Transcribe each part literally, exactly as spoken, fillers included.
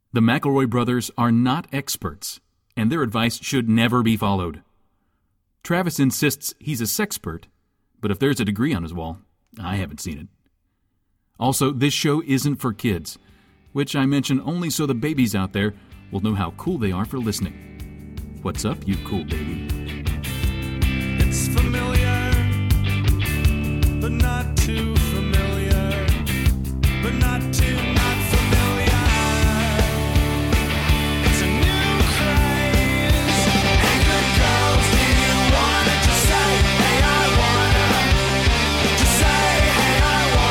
The McElroy brothers are not experts, and their advice should never be followed. Travis insists he's a sexpert, but if there's a degree on his wall, I haven't seen it. Also, this show isn't for kids, which I mention only so the babies out there will know how cool they are for listening. What's up, you cool baby? It's familiar, but not too familiar, but not too not familiar. It's a new craze. Hey, good girls, do you wanna just say, hey, I wanna? Just say, hey,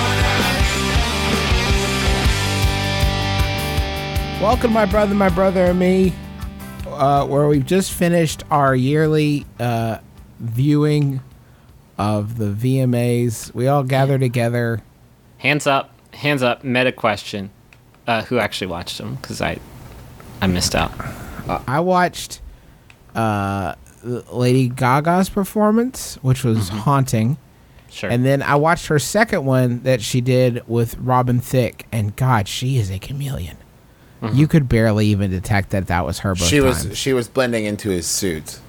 I wanna. Welcome, my brother, my brother, and me, uh, where we've just finished our yearly uh, viewing of the V M As. We all gather together. Hands up, hands up. Meta question: uh, Who actually watched them? Because I, I missed out. Uh, I watched uh, Lady Gaga's performance, which was Mm-hmm. haunting. Sure. And then I watched her second one that she did with Robin Thicke, and God, she is a chameleon. Mm-hmm. You could barely even detect that that was her both She times. was she was blending into his suit.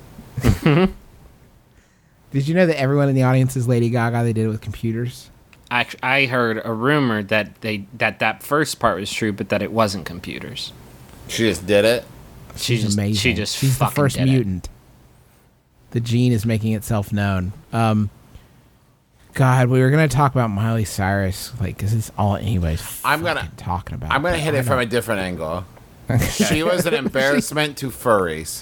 Did you know that everyone in the audience is Lady Gaga? They did it with computers. I, I heard a rumor that they that that first part was true, but that it wasn't computers. She just did it. She She's just amazing. she just She's the fucking first did it. mutant. The gene is making itself known. Um, God, we were gonna talk about Miley Cyrus, like, cause it's all anybody's I'm gonna- fucking talking about. I'm gonna but hit I it from a don't- different angle. She was an embarrassment to furries.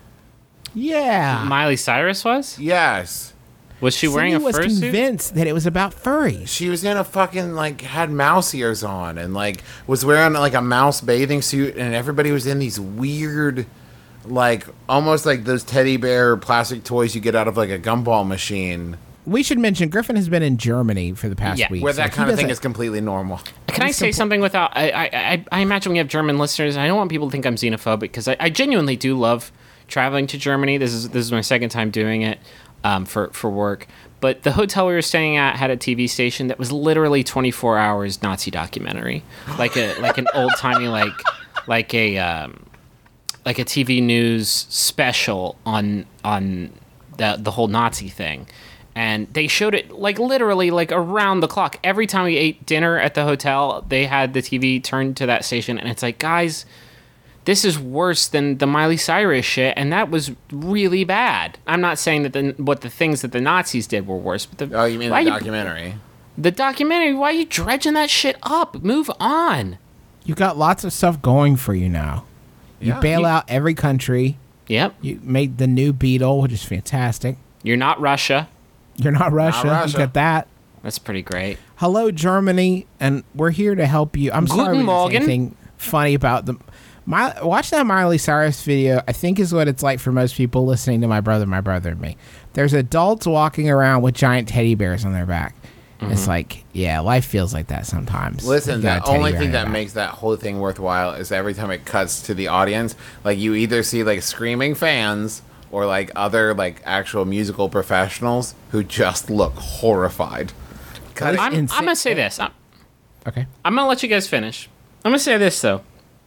Yeah. Miley Cyrus was? Yes. Was she wearing Cindy a was fursuit? convinced that it was about furries. She was in a fucking, like, had mouse ears on and, like, was wearing, like, a mouse bathing suit, and everybody was in these weird, like, almost like those teddy bear plastic toys you get out of, like, a gumball machine. We should mention Griffin has been in Germany for the past Yeah, week. Where so that he kind of thing doesn't- is completely normal. Can I say something without? I, I I I imagine we have German listeners. I don't want people to think I'm xenophobic because I, I genuinely do love traveling to Germany. This is this is my second time doing it um, for for work. But the hotel we were staying at had a T V station that was literally twenty-four hours Nazi documentary, like a like an old timey like like a um, like a T V news special on on the the whole Nazi thing. And they showed it like literally like around the clock. Every time we ate dinner at the hotel, they had the T V turned to that station. And it's like, guys, this is worse than the Miley Cyrus shit. And that was really bad. I'm not saying that the, what the things that the Nazis did were worse. But the, Oh, you mean why the you- documentary? The documentary, why are you dredging that shit up? Move on. You got lots of stuff going for you now. You Yeah. bail You- out every country. Yep. You made the new Beetle, which is fantastic. You're not Russia. You're not Russia. Russia. You got that. That's pretty great. Hello, Germany, and we're here to help you. I'm sorry Guten we didn't say Morgen. anything funny about the. My, watch that Miley Cyrus video. I think is what it's like for most people listening to My Brother, My Brother, and Me. There's adults walking around with giant teddy bears on their back. Mm-hmm. It's like, yeah, life feels like that sometimes. Listen, You got a the teddy only bear thing on your that back. makes that whole thing worthwhile is every time it cuts to the audience, like you either see like screaming fans or like other like actual musical professionals who just look horrified. That is I'm, insane. I'm going to say this. I'm, Okay. I'm gonna let you guys finish. I'm gonna say this though.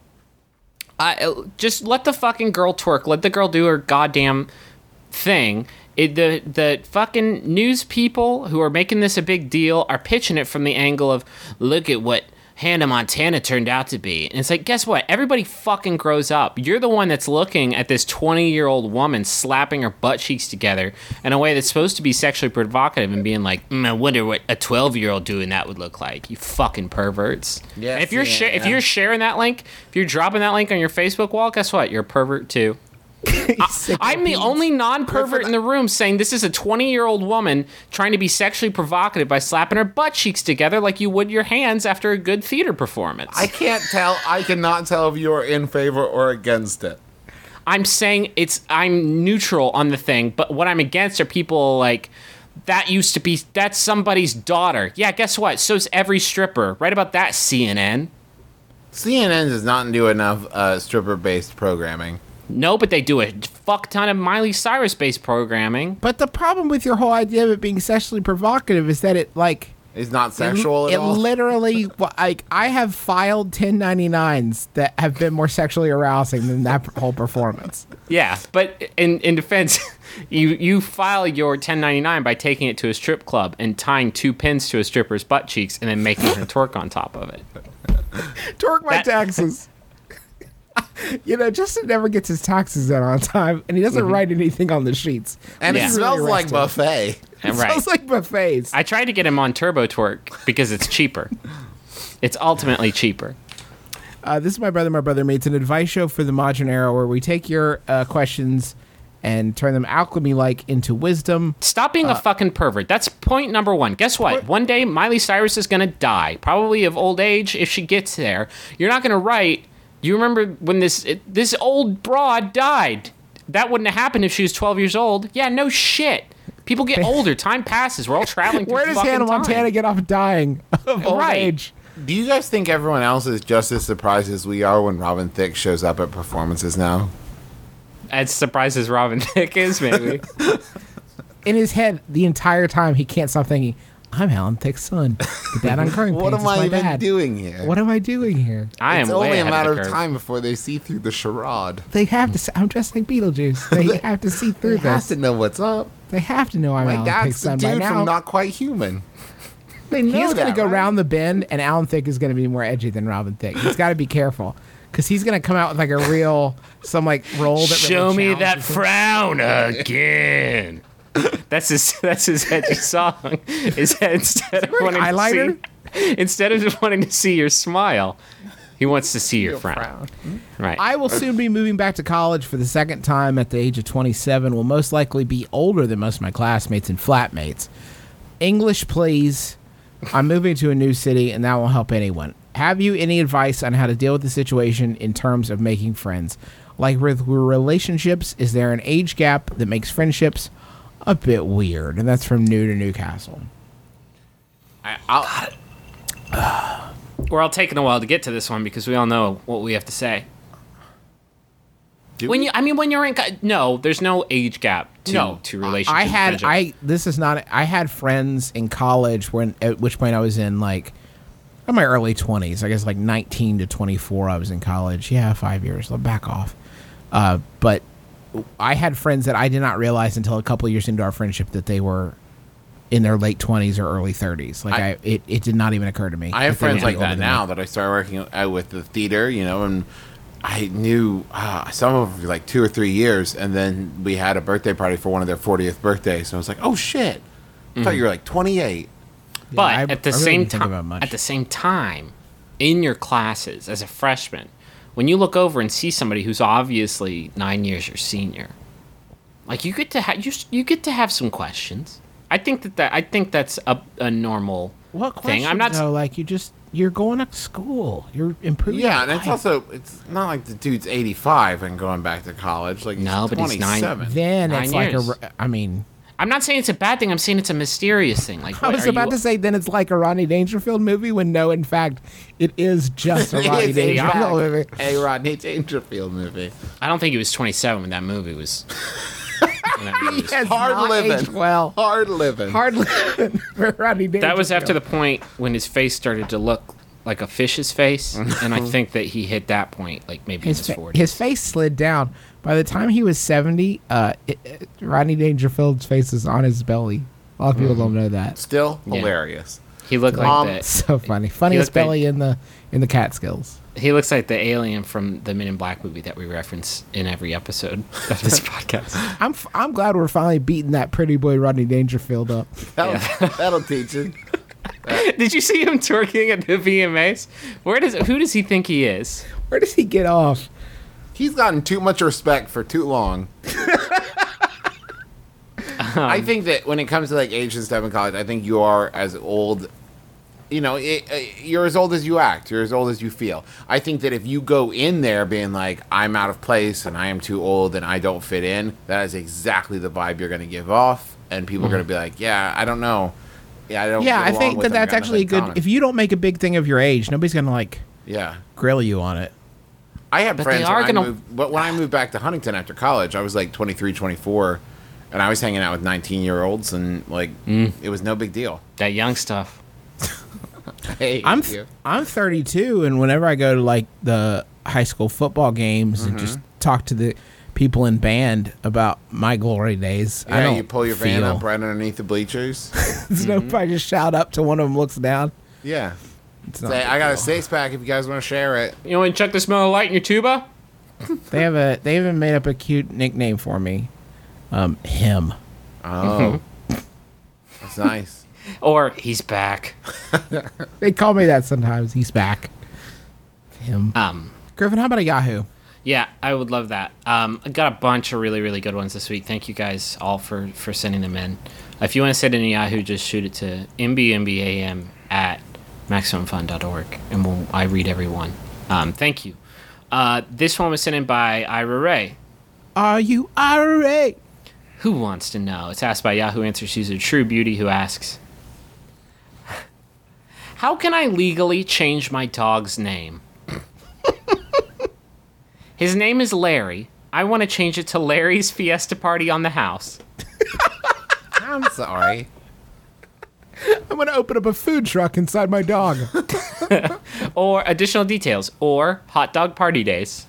I just let the fucking girl twerk. Let the girl do her goddamn thing. It, the the fucking news people who are making this a big deal are pitching it from the angle of look at what Hannah Montana turned out to be. And it's like, guess what? Everybody fucking grows up. You're the one that's looking at this twenty-year-old woman slapping her butt cheeks together in a way that's supposed to be sexually provocative and being like, mm, I wonder what a twelve-year-old doing that would look like. You fucking perverts. Yeah, And if you're see, sha- if yeah. you're sharing that link, if you're dropping that link on your Facebook wall, guess what? You're a pervert too. I, I'm the only non-pervert in the room saying this is a twenty-year-old woman trying to be sexually provocative by slapping her butt cheeks together like you would your hands after a good theater performance. I can't tell. I cannot tell if you are in favor or against it. I'm saying it's I'm neutral on the thing, but what I'm against are people like that used to be that's somebody's daughter. Yeah, guess what? So's every stripper. Right about that, C N N. C N N does not do enough uh, stripper-based programming. No, but they do a fuck ton of Miley Cyrus-based programming. But the problem with your whole idea of it being sexually provocative is that it, like, It's not sexual it, at it all. literally, like, I have filed ten ninety-nines that have been more sexually arousing than that whole performance. Yeah, but in in defense, you you file your ten ninety-nine by taking it to a strip club and tying two pins to a stripper's butt cheeks and then making her twerk on top of it. Torque my That- taxes. You know, Justin never gets his taxes done on time, and he doesn't Mm-hmm. write anything on the sheets. and Yeah. it smells Really like arrested. buffet. It Right. smells like buffets. I tried to get him on Turbo Twerk because it's cheaper. It's ultimately cheaper. Uh, this is My Brother, My Brother Me. It's an advice show for the modern era where we take your uh, questions and turn them alchemy-like into wisdom. Stop being a fucking pervert. That's point number one. Guess what? One day Miley Cyrus is gonna die, probably of old age if she gets there. You're not gonna write. You remember when this it, this old broad died? That wouldn't have happened if she was twelve years old. Yeah, no shit. People get older. Time passes. We're all traveling through Where does fucking Hannah time. Montana get off dying of old Right. age? Do you guys think everyone else is just as surprised as we are when Robin Thicke shows up at performances now? As surprised as Robin Thicke is, maybe. In his head, the entire time, he can't stop thinking, I'm Alan Thicke's son. The dad on Growing What Pains am is I my even dad. doing here? What am I doing here? I it's am way only a ahead matter of, the of curve. time before they see through the charade. They have to. See, I'm dressed like Beetlejuice. They have to see through They have this. to know what's up. They have to know I'm My Alan Thicke's dad's the son by dude now. from Not Quite Human. They know he's going that, to go right? round the bend, and Alan Thicke is going to be more edgy than Robin Thicke. He's got to be careful because he's going to come out with like a real, some like role that. Show really me that challenges him. frown again. That's his. That's his edgy song. Is that instead of wanting eyeliner? to see, instead of just wanting to see your smile, he wants to see your frown. Right. I will soon be moving back to college for the second time at the age of twenty-seven. Will most likely be older than most of my classmates and flatmates. English, please. I'm moving to a new city, and that won't help anyone. Have you any advice on how to deal with the situation in terms of making friends? Like with relationships, is there an age gap that makes friendships a bit weird? And that's from New to Newcastle. I, I'll, We're all taking a while to get to this one because we all know what we have to say. Do when we? you, I mean, when you're in, co- no, there's no age gap to No. to relationships. I and had friendships. I this is not I had friends in college when at which point I was in like in my early twenties. I guess like nineteen to twenty-four I was in college. Yeah, five years. I'll back off. Uh, but I had friends that I did not realize until a couple of years into our friendship that they were in their late twenties or early thirties. Like I, I- it, it did not even occur to me. I have that they would friends be like older that than now me. that I started working out with the theater, you know, and I knew uh, some of them for like two or three years, and then we had a birthday party for one of their fortieth birthdays. So I was like, "Oh shit! I thought you were like twenty-eight." But I- at the I really same didn't think about time, much. at the same time, in your classes as a freshman, when you look over and see somebody who's obviously nine years your senior, like you get to have you s- you get to have some questions. I think that, that I think that's a, a normal What thing. question? I'm not. though, like you just you're going to school. You're improving. Yeah, your and it's life. also it's not like the dude's eighty-five and going back to college. Like he's No, but he's nine. twenty-seven. then Nine it's like years. a. I mean. I'm not saying it's a bad thing. I'm saying it's a mysterious thing. Like I what, was are about you- to say, then it's like a Rodney Dangerfield movie when no, in fact, it is just a Rodney It's a Dangerfield movie. A Rodney Dangerfield movie. I don't think he was twenty-seven when that movie was. when that movie was- Yes, Hard not living. aged well. Hard living. Hardly for Rodney Dangerfield. That was after the point when his face started to look like a fish's face, and I think that he hit that point, like maybe his, in his fa- forties. his face slid down. By the time he was seventy, uh, it, it- Rodney Dangerfield's face is on his belly. A lot of people don't know that. Still Yeah. hilarious. He looked like Um, that. So funny, funniest looked like- belly in the in the Catskills. He looks like the alien from the Men in Black movie that we reference in every episode of this podcast. I'm f- I'm glad we're finally beating that pretty boy Rodney Dangerfield up. That'll, that'll teach you. Did you see him twerking at the V M As? Where does who does he think he is? Where does he get off? He's gotten too much respect for too long. I think that when it comes to like age and stuff in college, I think you are as old. You know, it, uh, you're as old as you act. You're as old as you feel. I think that if you go in there being like, I'm out of place and I am too old and I don't fit in, that is exactly the vibe you're going to give off. And people are going to be like, yeah, I don't know. Yeah, I don't Yeah, get I along think with that them. I that's got actually nothing in good. common. If you don't make a big thing of your age, nobody's gonna like Yeah. grill you on it. I had But friends they are when, gonna- I moved, but when I moved back to Huntington after college, I was like twenty-three, twenty-four, and I was hanging out with nineteen-year-olds, and like Mm. it was no big deal. That young stuff. hate I'm you. I'm thirty-two, and whenever I go to like the high school football games and just talk to the people in band about my glory days, I Yeah, don't you pull your van feel- up right underneath the bleachers. So if I just shout up to one of them, looks down. Yeah. It's not Say, a big I got a deal. six pack if you guys want to share it. You want to check the smell of light in your tuba? They have a they even made up a cute nickname for me. Um, him. Oh. That's nice. Or he's back. They call me that sometimes. He's back. Him. Um, Griffin, how about a Yahoo? yeah, I would love that. Um, I got a bunch of really, really good ones this week. Thank you guys all for, for sending them in. If you want to send in a Yahoo, just shoot it to m b m b a m at maximum fun dot org, and we'll, I read every one. Um, thank you. Uh, this one was sent in by Ira Ray. Are you irate? Who wants to know? It's asked by Yahoo Answers user True Beauty, who asks, how can I legally change my dog's name? His name is Larry. I want to change it to Larry's Fiesta Party on the House. I'm sorry. I'm gonna open up a food truck inside my dog. Or additional details. Or Hot Dog Party Days.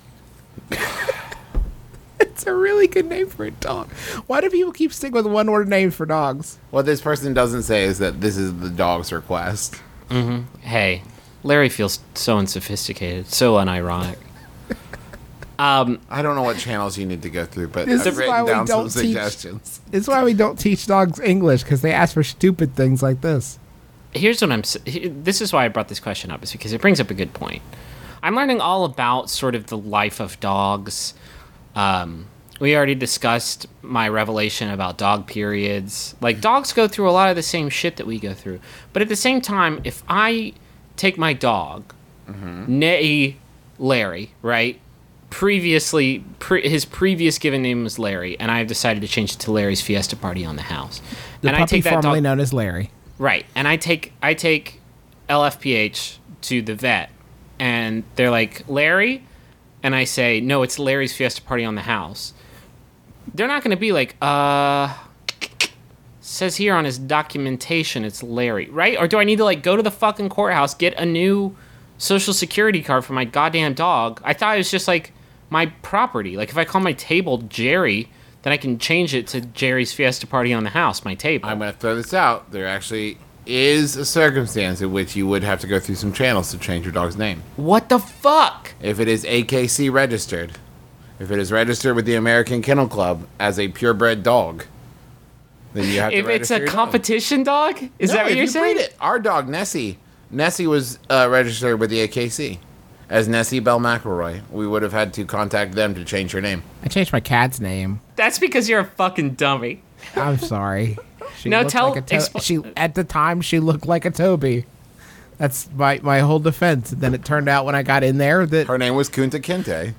It's a really good name for a dog. Why do people keep sticking with one word names for dogs? What this person doesn't say is that this is the dog's request. Hey, Larry feels so unsophisticated, so unironic. Um, I don't know what channels you need to go through, but This I've is written why we down some don't teach- suggestions. It's why we don't teach dogs English, because they ask for stupid things like this. here's what I'm. s- he- This is why I brought this question up, is because it brings up a good point. I'm learning all about sort of the life of dogs. Um, we already discussed my revelation about dog periods. Like, dogs go through a lot of the same shit that we go through. But at the same time, if I take my dog, nay Larry, right? Previously, pre- his previous given name was Larry, and I have decided to change it to Larry's Fiesta Party on the House. The and puppy I take that formerly dog, known as Larry. right? And I take I take L F P H to the vet, and they're like, Larry, and I say, no, it's Larry's Fiesta Party on the House. They're not going to be like, uh, says here on his documentation it's Larry, right? Or do I need to like go to the fucking courthouse, get a new social security card for my goddamn dog? I thought it was just like my property. Like, if I call my table Jerry, then I can change it to Jerry's Fiesta Party on the House, my table. I'm going to throw this out. There actually is a circumstance in which you would have to go through some channels to change your dog's name. What the fuck? If it is A K C registered, if it is registered with the American Kennel Club as a purebred dog, then you have to If it's register a your dog. competition dog? Is No, that what if you're you saying? breed it. Our dog Nessie, Nessie was uh, registered with the A K C as Nessie Bell McElroy. We would have had to contact them to change her name. I changed my cat's name. That's because you're a fucking dummy. I'm sorry. She No, looked tell- like a to- expl- she at the time she looked like a Toby. That's my, my whole defense. Then it turned out when I got in there that Her name was Kunta Kinte.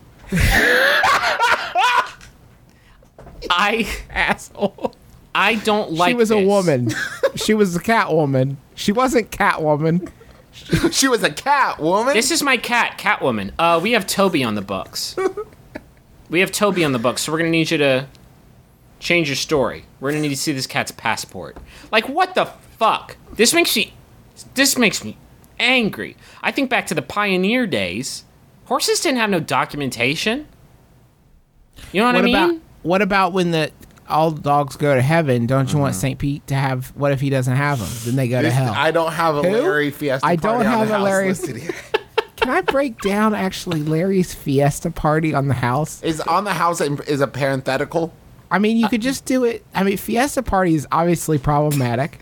I asshole. I don't like she was a this. woman. She was a cat woman. She wasn't Catwoman. She was a cat woman. This is my cat, Catwoman. Uh, we have Toby on the books. We have Toby on the books, so we're gonna need you to change your story. We're gonna need to see this cat's passport. Like, what the fuck? This makes me, this makes me angry. I think back to the pioneer days. Horses didn't have no documentation. You know what, What I mean? about what about when the all dogs go to heaven? Don't you want Saint Pete to have? What if he doesn't have them? Then they go to This- hell. I don't have a Who? Larry Fiesta I Party don't on have the a house Larry- listed here. Can I break down actually Larry's Fiesta Party on the House? Is on the house is a parenthetical? I mean, you could just do it. I mean, Fiesta Party is obviously problematic.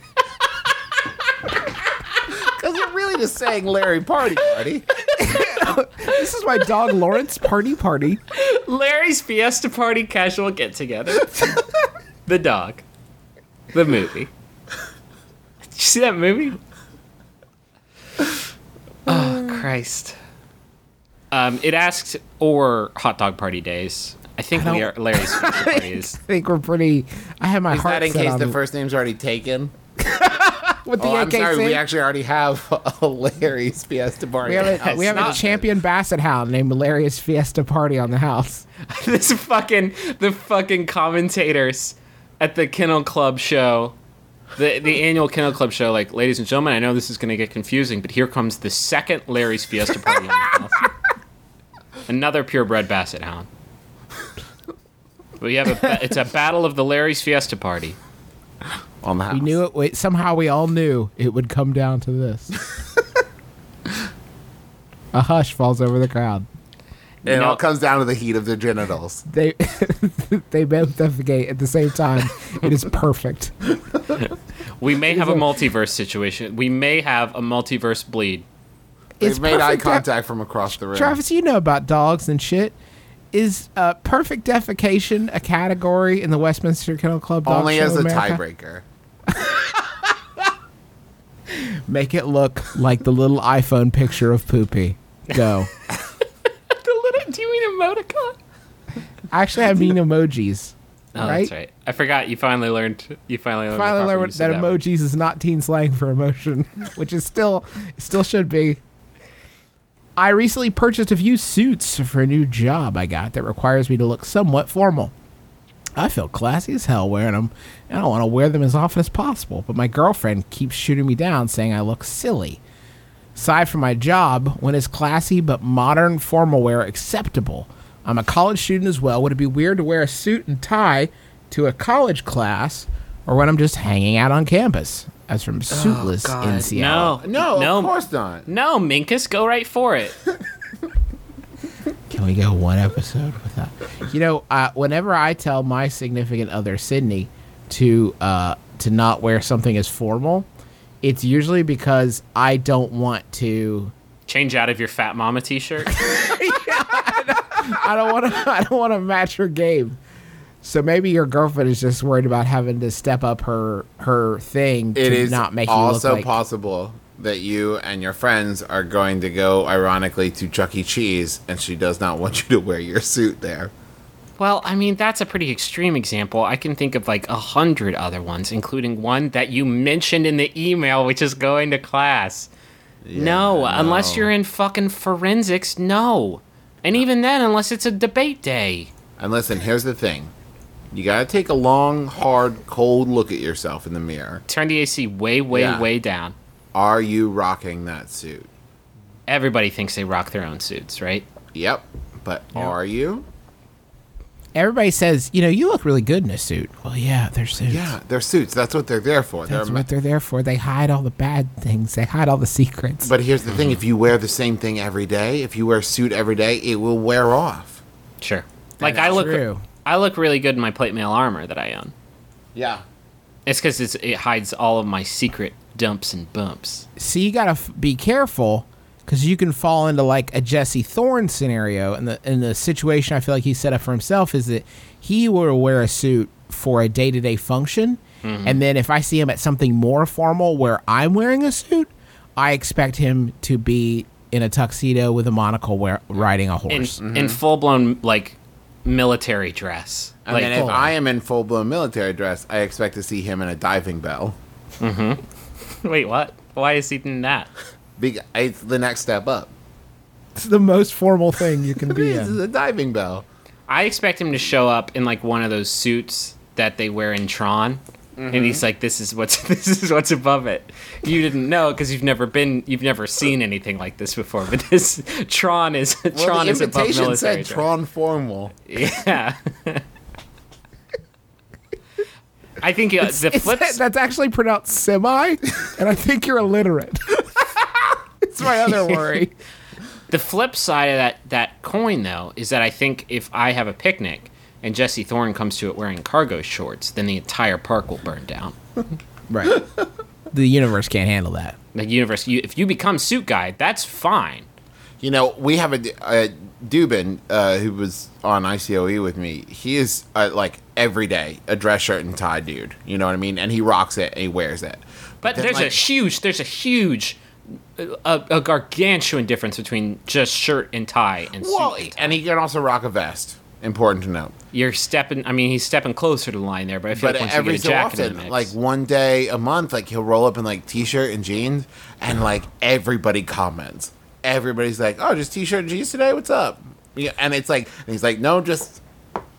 Because you're really just saying Larry Party Party. This is my dog Lawrence Party Party. Larry's Fiesta Party casual get together. The dog. The movie. Did you see that movie? Oh, Christ. Um, it asked, or Hot Dog Party Days. I think I Lar- don't- Larry's Fiesta Party is. I think we're pretty. I have my Is heart that in set case on the first name's already taken? with the Oh, I'm A K C. sorry. We actually already have a Larry's Fiesta Party. We have, a, That's we have a not- champion basset hound named Hilarious Fiesta Party on the house. This fucking, the fucking commentators at the Kennel Club show the the annual Kennel Club show, like, ladies and gentlemen, I know this is going to get confusing, but here comes the second Larry's Fiesta Party on the house. Another purebred basset hound. We have a ba- it's a battle of the Larry's Fiesta Party. On the house. We knew it. Wait, somehow we all knew it would come down to this. A hush falls over the crowd. And it No. all comes down to the heat of their genitals. They they both defecate at the same time. It is perfect. We may have a multiverse situation. We may have a multiverse bleed. They've It's made eye perfect de- contact from across the room. Travis, you know about dogs and shit. Is uh, perfect defecation a category in the Westminster Kennel Club Dog Only Show as a America? tiebreaker. Make it look like the little iPhone picture of Poopy. Go. The little, do you mean emoticon? Actually, I mean emojis. Oh, right? that's right. I forgot. You finally learned. You finally learned. the Finally proper learned use that of word. emojis is not teen slang for emotion, which is still still should be. I recently purchased a few suits for a new job I got that requires me to look somewhat formal. I feel classy as hell wearing them, and I want to wear them as often as possible, but my girlfriend keeps shooting me down saying I look silly. Aside from my job, when is classy but modern formal wear acceptable? I'm a college student as well. Would it be weird to wear a suit and tie to a college class, or when I'm just hanging out on campus? As from Suitless in Seattle. No, No, no, of course not. no, Minkus, go right for it. Can we go one episode without? You know, uh, whenever I tell my significant other Sydney to uh, to not wear something as formal, it's usually because I don't want to. Change out of your Fat Mama T-shirt. I don't want to. I don't want to match her game. So maybe your girlfriend is just worried about having to step up her her thing It to is not make you also look like. possible that you and your friends are going to go, ironically, to Chuck E. Cheese, and she does not want you to wear your suit there. Well, I mean, that's a pretty extreme example. I can think of like a hundred other ones, including one that you mentioned in the email, which is going to class. no, I unless know. you're in fucking forensics, no. And even then, unless it's a debate day. And listen, here's the thing. You gotta take a long, hard, cold look at yourself in the mirror. Turn the A C way, way, Yeah. way down. Are you rocking that suit? Everybody thinks they rock their own suits, right? Yep. But are you? Everybody says, you know, you look really good in a suit. Well, yeah, they're suits. Yeah, they're suits. That's what they're there for. That's they're what they're there for. They hide all the bad things. They hide all the secrets. But here's the thing. If you wear the same thing every day, if you wear a suit every day, it will wear off. Sure. Like That's I look, true. I look really good in my plate mail armor that I own. Yeah. It's because it hides all of my secret dumps and bumps. See, you gotta f- be careful because you can fall into like a Jesse Thorne scenario, and the in the situation I feel like he set up for himself is that he will wear a suit for a day to day function, and then if I see him at something more formal where I'm wearing a suit, I expect him to be in a tuxedo with a monocle, wear, riding a In horse. in full blown like military dress. And like then if full I am in full blown military dress, I expect to see him in a diving bell. wait, what? Why is he in that? Big, it's the next step up. It's the most formal thing you can be This is in. a diving bell. I expect him to show up in like one of those suits that they wear in Tron. And he's like, "This is what's this is what's above it." You didn't know because you've never been, you've never seen anything like this before. But this Tron is Well, Tron the is above invitation military said dress. Tron formal. Yeah. I think uh, the It's- flip. that's actually pronounced semi, and I think you're illiterate. It's my other worry. The flip side of that, that coin, though, is that I think if I have a picnic and Jesse Thorne comes to it wearing cargo shorts, then the entire park will burn down. Right. The universe can't handle that. The universe, you, if you become suit guy, that's fine. You know, we have a, a Dubin uh, who was on I C O E with me. He is uh, like every day a dress shirt and tie dude. You know what I mean? And he rocks it and he wears it. But then, there's a like- huge, there's a huge, a, a gargantuan difference between just shirt and tie and suit. Well, and tie. and he can also rock a vest. Important to note. You're stepping. I mean, he's stepping closer to the line there, but I feel But like once you every get a so jacket in often, the mix, like one day a month, like he'll roll up in like t-shirt and jeans, and like everybody comments. Everybody's like, "Oh, just t-shirt and jeans today? What's up?" Yeah, and it's like, and he's like, "No, just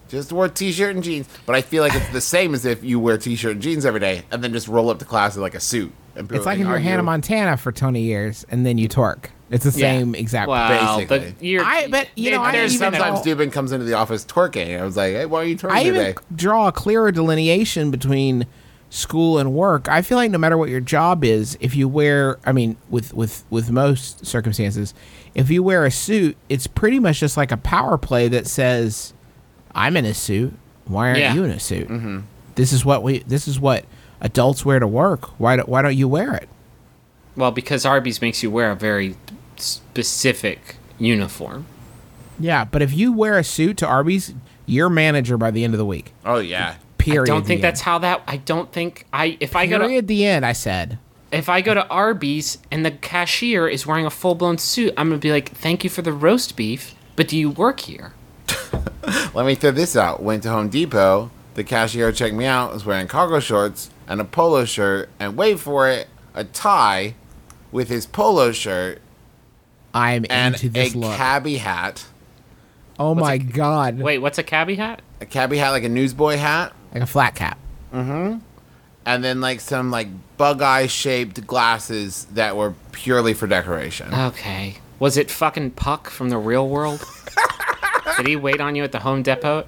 Just wore t-shirt and jeans. But I feel like it's the same as if you wear t-shirt and jeans every day and then just roll up to class in like a suit. And It's like if people you're argue. Hannah Montana for twenty years and then you twerk. It's the Yeah. same exact. Well, Basically. but you're, I- but, you know, I there's even Sometimes know- Dubin comes into the office twerking. I was like, hey, why are you twerking I even today? draw a clearer delineation between school and work. I feel like no matter what your job is, if you wear, I mean, with with with most circumstances, if you wear a suit, it's pretty much just like a power play that says, "I'm in a suit. Why aren't Yeah. you in a suit? Mm-hmm. This is what we. This is what adults wear to work. Why don't Why don't you wear it?" Well, because Arby's makes you wear a very specific uniform. Yeah, but if you wear a suit to Arby's, you're manager by the end of the week. Oh, yeah. Period. I don't think the that's how that. I don't think I. If I end. go to Period. The end. I said. if I go to Arby's and the cashier is wearing a full blown suit, I'm gonna be like, "Thank you for the roast beef, but do you work here?" Let me throw this out. Went to Home Depot. The cashier checked me out. Was wearing cargo shorts and a polo shirt. And wait for it, a tie with his polo shirt I'm and into a this look. cabbie hat. Oh my god! Wait, what's a cabbie hat? A cabbie hat, like a newsboy hat. Like a flat cap. And then like some like bug eye shaped glasses that were purely for decoration. Okay. Was it fucking Puck from the real world? Did he wait on you at the Home Depot?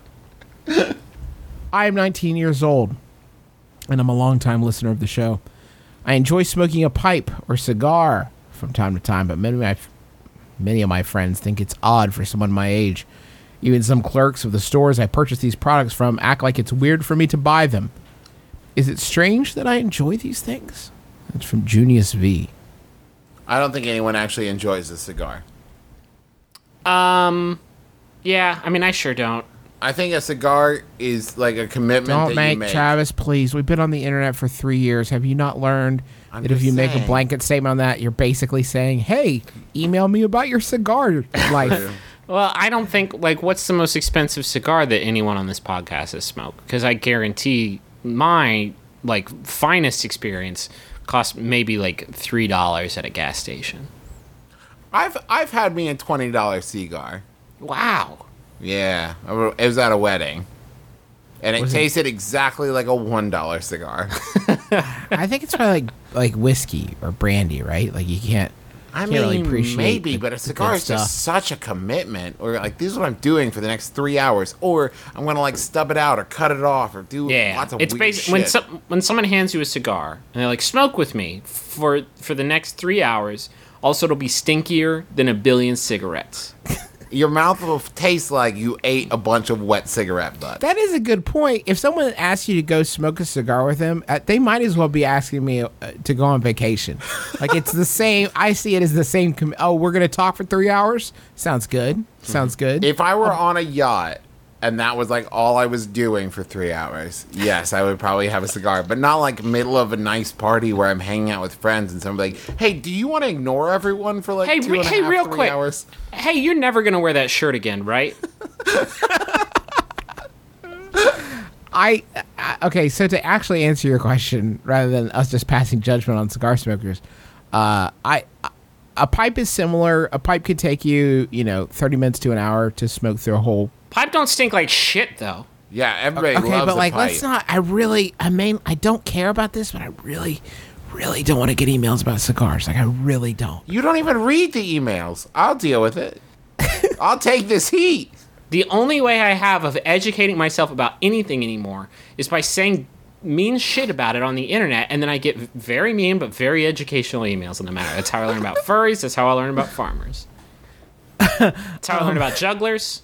I am nineteen years old, and I'm a longtime listener of the show. I enjoy smoking a pipe or cigar from time to time, but many of my many of my friends think it's odd for someone my age. Even some clerks of the stores I purchase these products from act like it's weird for me to buy them. Is it strange that I enjoy these things? That's from Junius V. I don't think anyone actually enjoys a cigar. Um, yeah. I mean, I sure don't. I think a cigar is like a commitment Don't that make, you make. Travis, please. We've been on the internet for three years. Have you not learned I'm that if just you make a saying. blanket statement on that, you're basically saying, hey, email me about your cigar life. Well, I don't think, like, what's the most expensive cigar that anyone on this podcast has smoked? Because I guarantee my, like, finest experience cost maybe, like, three dollars at a gas station. I've I've had me a twenty dollar cigar. Wow. Yeah, it was at a wedding, and it Was it- tasted exactly like a one dollar cigar. I think it's probably like like whiskey or brandy, right? Like you can't. I Can't mean, really appreciate maybe, the- but a the cigar good is just stuff. such a commitment. Or like, this is what I'm doing for the next three hours, or I'm gonna like stub it out, or cut it off, or do Yeah, lots of it's weird basically shit. when some, when someone hands you a cigar and they're like, "Smoke with me for for the next three hours." Also, it'll be stinkier than a billion cigarettes. Your mouth will taste like you ate a bunch of wet cigarette butts. That is a good point. If someone asks you to go smoke a cigar with them, uh, they might as well be asking me uh, to go on vacation. Like it's the same. I see it as the same. Com- oh, we're gonna talk for three hours. Sounds good. Sounds good. If I were on a yacht and that was like all I was doing for three hours, yes, I would probably have a cigar. But not like middle of a nice party where I'm hanging out with friends and somebody like, hey, do you want to ignore everyone for like Hey, two re- and a hey, half, real three quick. hours? Hey, you're never gonna wear that shirt again, right? I uh, okay. So to actually answer your question, rather than us just passing judgment on cigar smokers, uh, I a pipe is similar. A pipe could take you, you know, thirty minutes to an hour to smoke through a whole. Pipe don't stink like shit, though. Yeah, everybody Okay, loves but a like, pipe. let's not. I really, I mean, I don't care about this, but I really, really don't want to get emails about cigars. Like, I really don't. You don't even read the emails. I'll deal with it. I'll take this heat. The only way I have of educating myself about anything anymore is by saying mean shit about it on the internet, and then I get very mean but very educational emails on the matter. That's how I learn about furries. That's how I learn about farmers. That's how I learn about jugglers.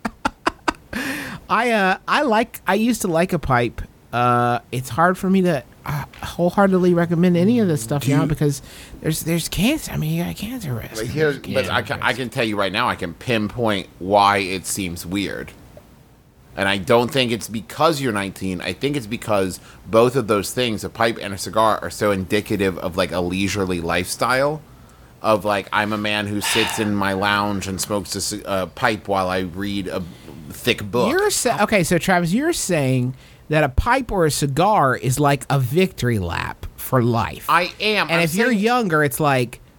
I uh, I like. I used to like a pipe. Uh, it's hard for me to uh, wholeheartedly recommend any of this stuff now because there's there's cancer. I mean, you got cancer risk. But here's, but I can, I can tell you right now, I can pinpoint why it seems weird. And I don't think it's because you're nineteen. I think it's because both of those things, a pipe and a cigar, are so indicative of like a leisurely lifestyle. Of like, I'm a man who sits in my lounge and smokes a ci- uh, pipe while I read a thick book. You're sa- okay, so Travis, you're saying that a pipe or a cigar is like a victory lap for life. I am. and I'm if you're saying- younger, it's like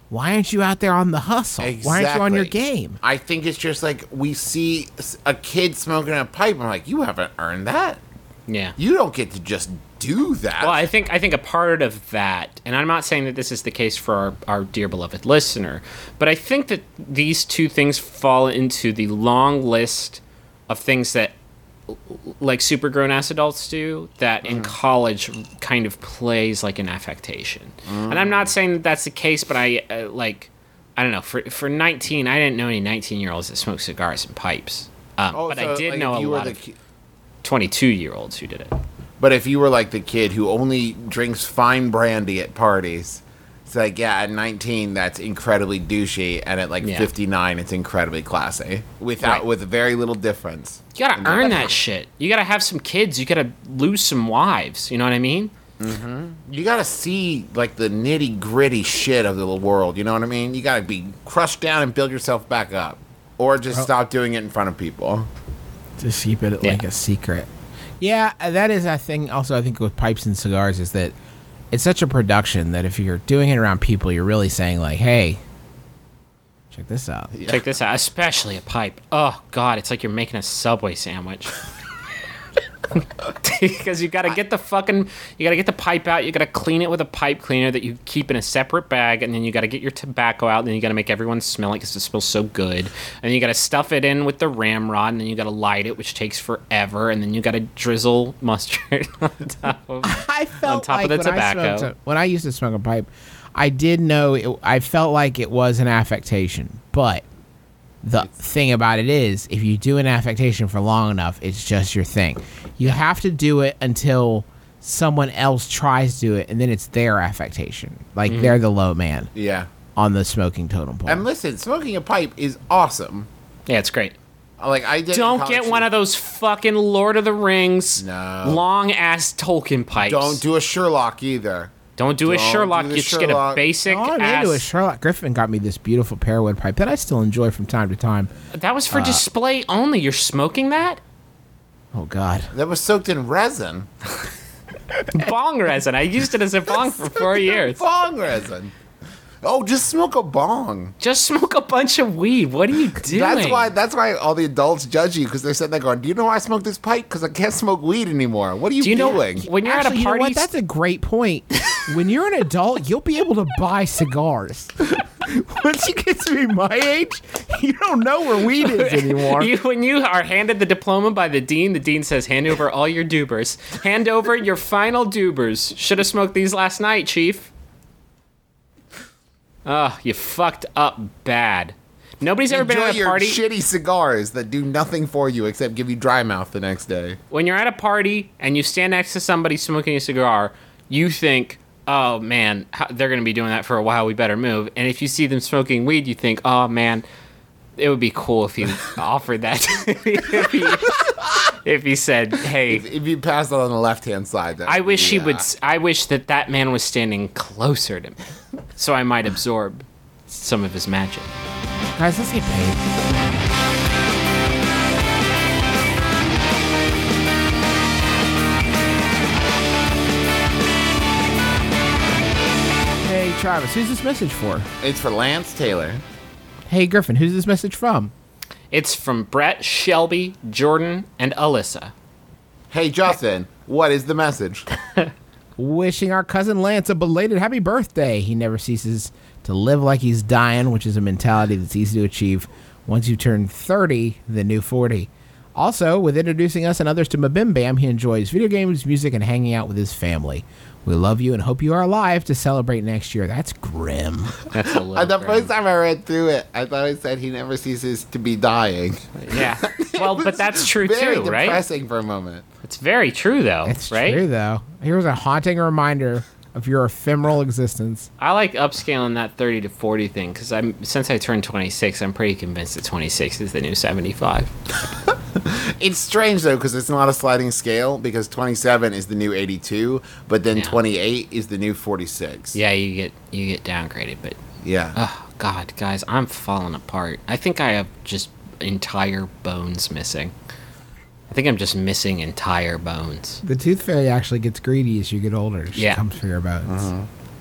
why aren't you out there on the hustle? Why aren't you on your Exactly. game? I think it's just like we see s- a kid smoking a pipe. I'm like, you haven't earned that. Yeah. You don't get to just do that. Well, I think I think a part of that, and I'm not saying that this is the case for our, our dear beloved listener, but I think that these two things fall into the long list of things that like super grown ass adults do that in college kind of plays like an affectation. And I'm not saying that that's the case, but I uh, like I don't know, for for nineteen, I didn't know any nineteen year olds that smoked cigars and pipes. Um, Oh, but so, I did like, know if a you were lot the of ki- twenty-two year olds who did it. But if you were like the kid who only drinks fine brandy at parties, it's like, yeah, at nineteen, that's incredibly douchey, and at like Yeah. fifty-nine, it's incredibly classy, without Right. with very little difference. You gotta And earn that's- that shit. You gotta have some kids. You gotta lose some wives. You know what I mean? You gotta see like the nitty gritty shit of the world. You know what I mean? You gotta be crushed down and build yourself back up, or just stop doing it in front of people. Just keep it Yeah. like a secret. Yeah, that is a thing. Also, I think with pipes and cigars is that it's such a production that if you're doing it around people, you're really saying like, "Hey, check this out." Check this out, especially a pipe. Oh God, it's like you're making a Subway sandwich. Because you gotta get the fucking, you gotta get the pipe out. You gotta clean it with a pipe cleaner that you keep in a separate bag, and then you gotta get your tobacco out. And then you gotta make everyone smell it because it smells so good. And then you gotta stuff it in with the ramrod, and then you gotta light it, which takes forever. And then you gotta drizzle mustard on top of. I felt top like of the when I tobacco. smoked a- when I used to smoke a pipe, I did know it, I felt like it was an affectation, but the thing about it is, if you do an affectation for long enough, it's just your thing. You have to do it until someone else tries to do it, and then it's their affectation. Like Mm-hmm. they're the low man Yeah. on the smoking totem pole. And listen, smoking a pipe is awesome. Yeah, it's great. Like I did. in Don't college get one of those fucking Lord of the Rings No. long ass Tolkien pipes. Don't do a Sherlock either. Don't do a Don't Sherlock. do You the just get a Sherlock. basic Oh, I'm ass. into it. Sherlock Griffin got me this beautiful Pearwood pipe that I still enjoy from time to time. That was Uh, for display only. You're smoking that? Oh God. That was soaked in resin. Bong resin. I used it as a bong for four years. Bong resin. Oh, just smoke a bong. Just smoke a bunch of weed. What are you doing? That's why. That's why all the adults judge you because they're sitting there going, "Do you know why I smoke this pipe? Because I can't smoke weed anymore. What are you, Do you know doing?" when you're Actually, at a you know party? what? That's a great point. When you're an adult, you'll be able to buy cigars. Once you get to be my age, you don't know where weed is anymore. You, when you are handed the diploma by the dean, the dean says, "Hand over all your dubers. Hand over your final dubers. Should have smoked these last night, chief." Oh, you fucked up bad. Nobody's ever been Enjoy at a your party. shitty cigars that do nothing for you except give you dry mouth the next day. When you're at a party and you stand next to somebody smoking a cigar, you think, "Oh man, how, they're going to be doing that for a while. We better move." And if you see them smoking weed, you think, "Oh man, it would be cool if he offered that." if, he, if he said, "Hey, If, if you pass it on the left hand side, that I would wish be, he would. uh, s- I wish that that man was standing closer to me, so I might absorb some of his magic." Guys, let's get paid. Hey, Travis, who's this message for? It's for Lance Taylor. Hey, Griffin, who's this message from? It's from Brett, Shelby, Jordan, and Alyssa. Hey, Justin, what is the message? Wishing our cousin Lance a belated happy birthday. He never ceases to live like he's dying, which is a mentality that's easy to achieve once you turn thirty, the new forty. Also, with introducing us and others to Mabim Bam, he enjoys video games, music, and hanging out with his family. We love you and hope you are alive to celebrate next year. That's grim. That's a Uh, little. the grim. first time I read through it, I thought it said he never ceases to be dying. Yeah. Well, but that's true Very too, right? depressing for a moment. It's very true, though. It's right? true, though. Here's a haunting reminder of your ephemeral existence. I like upscaling that thirty to forty thing because I'm since I turned twenty-six, I'm pretty convinced that twenty-six is the new seventy-five. It's strange though because it's not a sliding scale because twenty-seven is the new eighty-two, but then Yeah. twenty-eight is the new forty-six. Yeah, you get you get downgraded, but Yeah. oh god, guys, I'm falling apart. I think I have just entire bones missing. I think I'm just missing entire bones. The tooth fairy actually gets greedy as you get older. She Yeah. comes for your bones.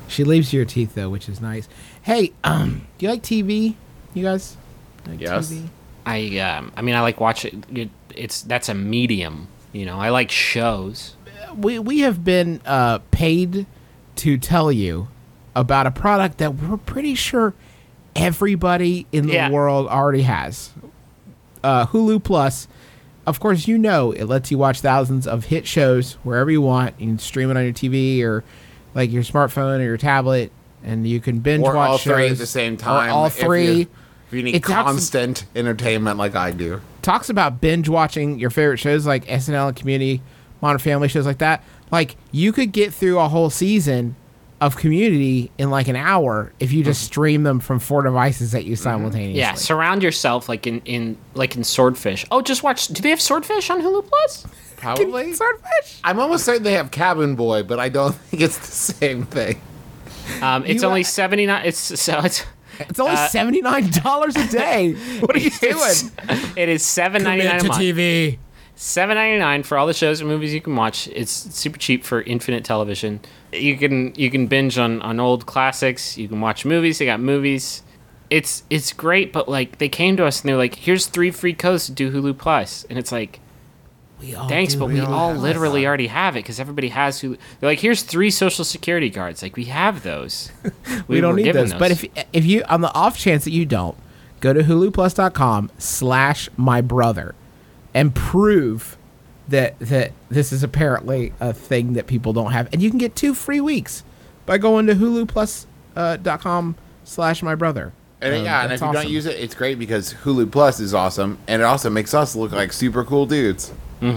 She leaves your teeth though, which is nice. Hey, um, do you like T V? You guys? Like Yes. T V? I um, I mean, I like watching. It, it's that's a medium. You know, I like shows. We we have been uh, paid to tell you about a product that we're pretty sure everybody in the Yeah. world already has. Uh, Hulu Plus. Of course, you know it lets you watch thousands of hit shows wherever you want. You can stream it on your T V or like your smartphone or your tablet, and you can binge Or watch all shows three at the same or time. all if you- three. If you need It talks- constant entertainment like I do. Talks about binge watching your favorite shows like S N L and Community, Modern Family, shows like that. Like you could get through a whole season of Community in like an hour if you just stream them from four devices at you simultaneously. Yeah, surround yourself like in, in like in Swordfish. Oh, just watch. Do they have Swordfish on Hulu Plus? Probably. Swordfish. I'm almost certain they have Cabin Boy, but I don't think it's the same thing. Um, it's You, only uh, seventy nine. It's so it's. It's only seventy nine dollars a day. What are you It's, doing? it is seven ninety nine a month. V. seven ninety nine for all the shows and movies you can watch. It's super cheap for infinite television. You can you can binge on, on old classics. You can watch movies. They got movies. It's it's great, but like they came to us and they're like, "Here's three free codes to do Hulu Plus," and it's like, We all thanks, do. but we, all all have literally that. already have it because everybody has Hulu. They're like, "Here's three social security cards." Like we have those. we don't were need given those. But if if you on the off chance that you don't, go to hulu plus dot com slash my brother and prove that that this is apparently a thing that people don't have, and you can get two free weeks by going to hulu plus dot com slash my brother. And Um, yeah, and if that's you don't awesome. use it, it's great because Hulu Plus is awesome, and it also makes us look like super cool dudes.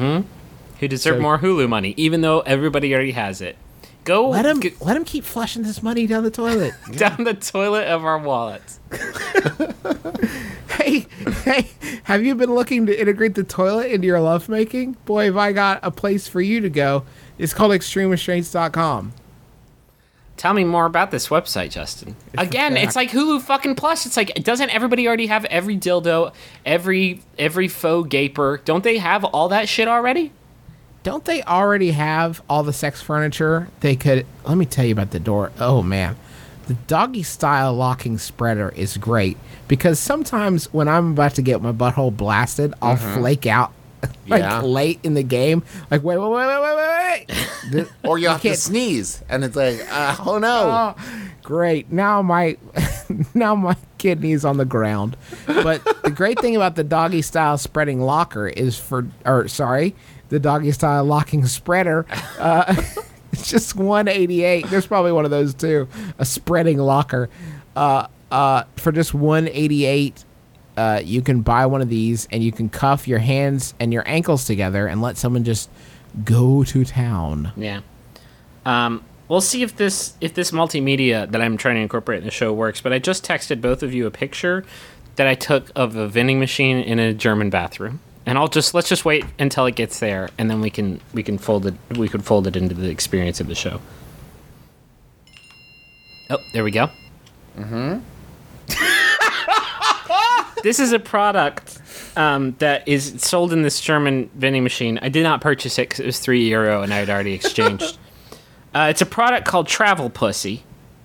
who deserve So- more Hulu money, even though everybody already has it. Go let him g- let him keep flushing this money down the toilet. down the toilet of our wallets. Hey, hey, have you been looking to integrate the toilet into your lovemaking? Boy, have I got a place for you to go. It's called extreme restraints dot com. Tell me more about this website, Justin. Again, fact. it's like Hulu fucking Plus. It's like, doesn't everybody already have every dildo, every every faux gaper? Don't they have all that shit already? Don't they already have all the sex furniture? They could. Let me tell you about the door. Oh, man. The doggy style locking spreader is great because sometimes when I'm about to get my butthole blasted, I'll flake out like Yeah. late in the game. Like, wait, wait, wait, wait, wait, wait, wait. The- Or you have to can't- sneeze, and it's like, uh, oh no. Oh, great. Now my now my kidney's on the ground. But the great thing about the doggy style spreading locker is for or sorry, the doggy style locking spreader. Uh, it's just one eighty-eight. There's probably one of those too. A spreading locker. Uh, uh, for just one eighty-eight, uh, you can buy one of these and you can cuff your hands and your ankles together and let someone just go to town. Yeah. Um, we'll see if this if this multimedia that I'm trying to incorporate in the show works. But I just texted both of you a picture that I took of a vending machine in a German bathroom, and I'll just let's just wait until it gets there, and then we can we can fold it we could fold it into the experience of the show. Oh, there we go. Mm-hmm. This is a product um, that is sold in this German vending machine. I did not purchase it because it was three euro and I had already exchanged. uh, it's a product called Travel Pussy.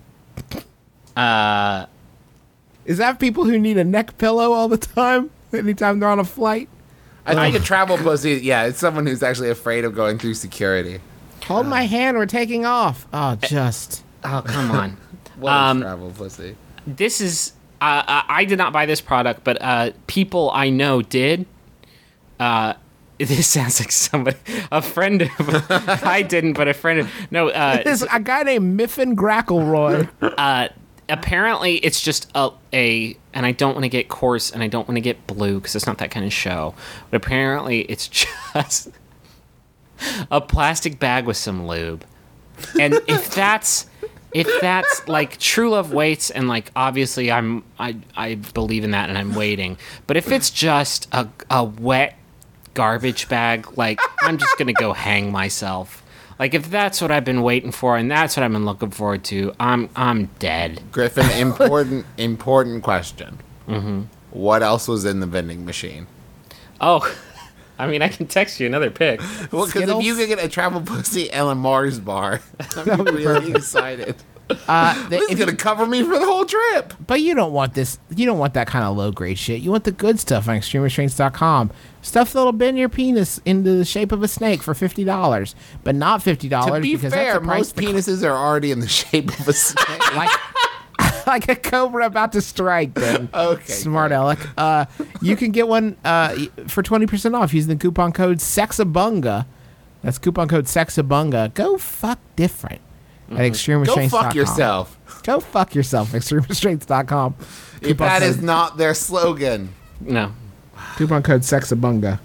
Uh, Is that people who need a neck pillow all the time? Anytime they're on a flight? I think a travel pussy, yeah, it's someone who's actually afraid of going through security. Hold my hand, we're taking off. Oh, just. oh, come on. What Um, a travel pussy. This is. Uh, I I did not buy this product, but uh, people I know did. Uh, this sounds like somebody, a friend of. I didn't, but a friend of. No, uh, There's a guy named Miffin Grackleroy. uh, apparently it's just a, a and I don't want to get coarse and I don't want to get blue because it's not that kind of show, but apparently it's just a plastic bag with some lube. And if that's if that's like True Love waits, and like obviously I'm I I believe in that and I'm waiting, but if it's just a a wet garbage bag, like I'm just gonna go hang myself. Like if that's what I've been waiting for and that's what I've been looking forward to, I'm I'm dead. Griffin, important, important question. Mm-hmm. What else was in the vending machine? Oh, I mean I can text you another pic. Well, because if Skittles? you could get a travel pussy and a Mars bar, I'd be really excited. Uh, the, This is if you- gonna cover me for the whole trip. but you don't want this. You don't want that kind of low grade shit. You want the good stuff on extreme restraints dot com. Stuff that'll bend your penis into the shape of a snake for fifty dollars, but not fifty dollars. To be because fair, that's the price most penises are already in the shape of a snake. like like a cobra about to strike. Then. Okay, Smart aleck. Uh, you can get one uh, for twenty percent off using the coupon code Sexabunga. That's coupon code Sexabunga. Go fuck different at extreme Go restraints dot com. fuck yourself. Go fuck yourself. extreme restraints dot com. If that is not their slogan. No. Coupon code Sexabunga.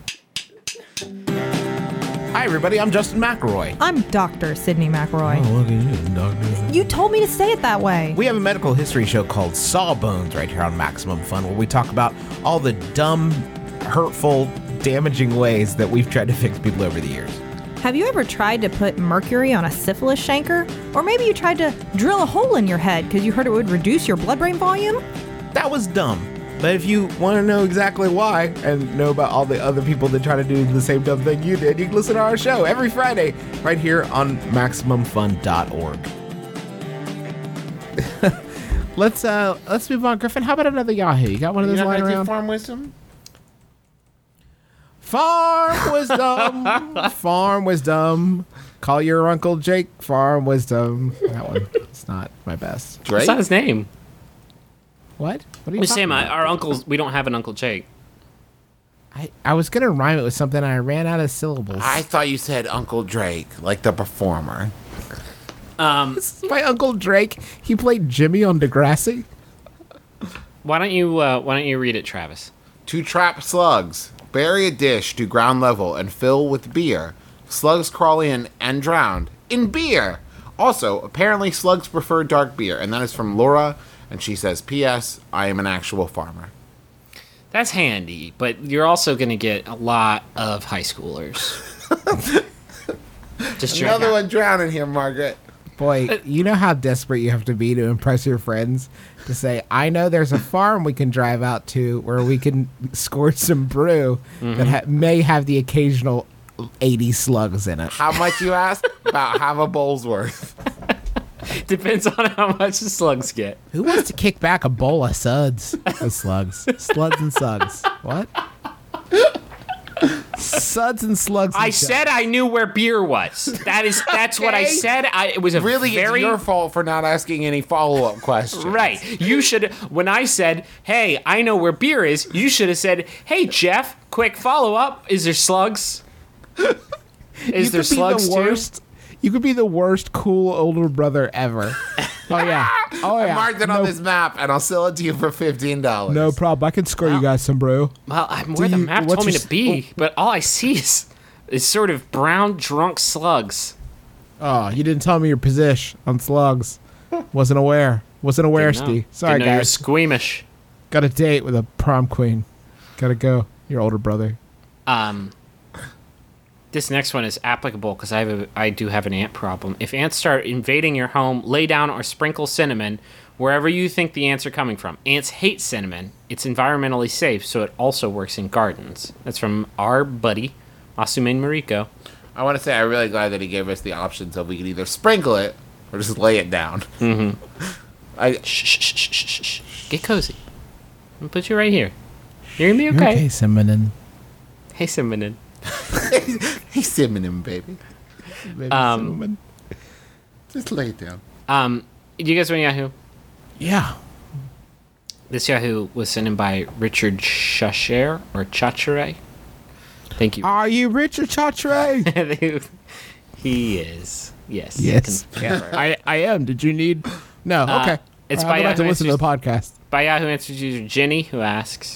Hi, everybody. I'm Justin McElroy. I'm Doctor Sydney McElroy. look at you, doctor. You told me to say it that way. We have a medical history show called Sawbones right here on Maximum Fun, where we talk about all the dumb, hurtful, damaging ways that we've tried to fix people over the years. Have you ever tried to put mercury on a syphilis shanker? Or maybe you tried to drill a hole in your head because you heard it would reduce your blood-brain volume? That was dumb. But if you want to know exactly why and know about all the other people that try to do the same dumb thing you did, you can listen to our show every Friday right here on maximum fun dot org. let's uh let's move on. Griffin, how about another Yahoo? You got one of those You're not lying gonna do around? farm wisdom? Farm wisdom. Farm wisdom. Call your Uncle Jake. Farm wisdom. That one. It's not my best. Drake? That's not his name. What? What are you We talking say my, about? our uncles, we don't have an Uncle Jake. I, I was going to rhyme it with something. And I ran out of syllables. I thought you said Uncle Drake, like the performer. Um, My Uncle Drake, he played Jimmy on Degrassi. why don't you uh, Why don't you read it, Travis? To trap slugs, bury a dish to ground level and fill with beer. Slugs crawl in and drown in beer. Also, apparently slugs prefer dark beer, and that is from Laura, and she says, P S. I am an actual farmer. That's handy, but you're also going to get a lot of high schoolers. Just drink Another out. one drowning here, Margaret. Boy, you know how desperate you have to be to impress your friends to say, I know there's a farm we can drive out to where we can score some brew that ha- may have the occasional eighty slugs in it. How much you ask? About half a bowl's worth. Depends on how much the slugs get. Who wants to kick back a bowl of suds? Of slugs. Slugs and suds. What? Suds and slugs. and I suds. said I knew where beer was. That is, that's what I Okay. said. I, it was a Really, very it's your fault for not asking any follow-up questions. right. You should. When I said, "Hey, I know where beer is," you should have said, "Hey, Jeff, quick follow up. Is there slugs? Is You there could be slugs the too?" worst. You could be the worst cool older brother ever. Oh yeah. Oh I yeah. marked it no, on this map, and I'll sell it to you for fifteen dollars. No problem. I can score you guys some brew. Well, I'm where the you- map what's told me your to s- be, but all I see is is sort of brown, drunk slugs. Oh, you didn't tell me your position on slugs. Wasn't aware. Wasn't aware, Didn't know. Steve. Sorry, Didn't know you were guys. squeamish. Got a date with a prom queen. Gotta go. Your older brother. Um, this next one is applicable because I have a, I do have an ant problem. If ants start invading your home, lay down or sprinkle cinnamon wherever you think the ants are coming from. Ants hate cinnamon. It's environmentally safe, so it also works in gardens. That's from our buddy, Asume Mariko. I want to say I'm really glad that he gave us the options of we could either sprinkle it or just lay it down. Mm-hmm. I Shh, shh, shh, shh, shh, shh. Get cozy. I'm gonna put you right here. You're gonna be okay. Okay, Cinnamon. Hey, cinnamon. he's simming him, baby. Baby Um, cinnamon. Just lay it down. Um, do you guys want Yahoo? Yeah. This Yahoo was sent in by Richard Chacher or Chachere. Thank you. Are you Richard Chatre? He is. Yes. Yes. Can confirm. I, I am. Did you need? No. Uh, Okay. it's Uh, by I'm about to Yahoo listen to the Answers- podcast. By Yahoo Answers user Jenny, who asks,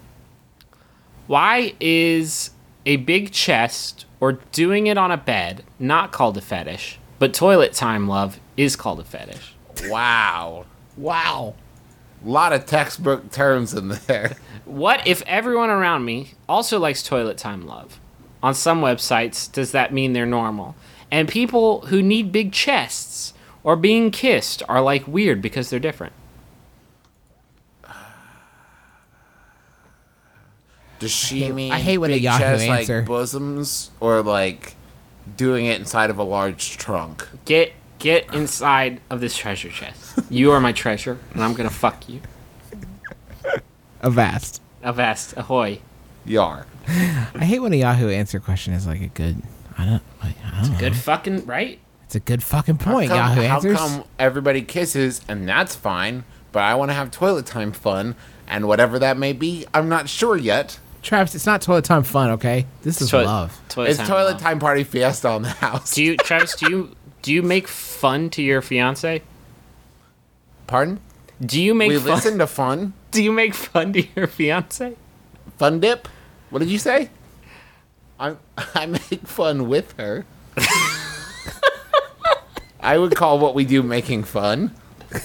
why is a big chest or doing it on a bed not called a fetish, but toilet time love is called a fetish? Wow. Wow. A lot of textbook terms in there. What if everyone around me also likes toilet time love? On some websites, does that mean they're normal? And people who need big chests or being kissed are like weird because they're different. Does she mean I hate when a big Yahoo chest, answer. like bosoms or like doing it inside of a large trunk? Get get inside of this treasure chest. You are my treasure, and I'm gonna fuck you. Avast. Avast, ahoy. Yar. I hate when a Yahoo answer question is like a good. I don't. Like, I don't know. Good fucking right. It's a good fucking point. How come, Yahoo how answers. come everybody kisses and that's fine, but I want to have toilet time fun, and whatever that may be, I'm not sure yet. Travis, it's not toilet time fun. Okay, this is Toi- love. Toilet It's time toilet love. time party fiesta on the house. Do you, Travis? Do you do you make fun to your fiance? Pardon? Do you make We fun? listen to fun. Do you make fun to your fiance? Fun dip? What did you say? I I make fun with her. I would call what we do making fun.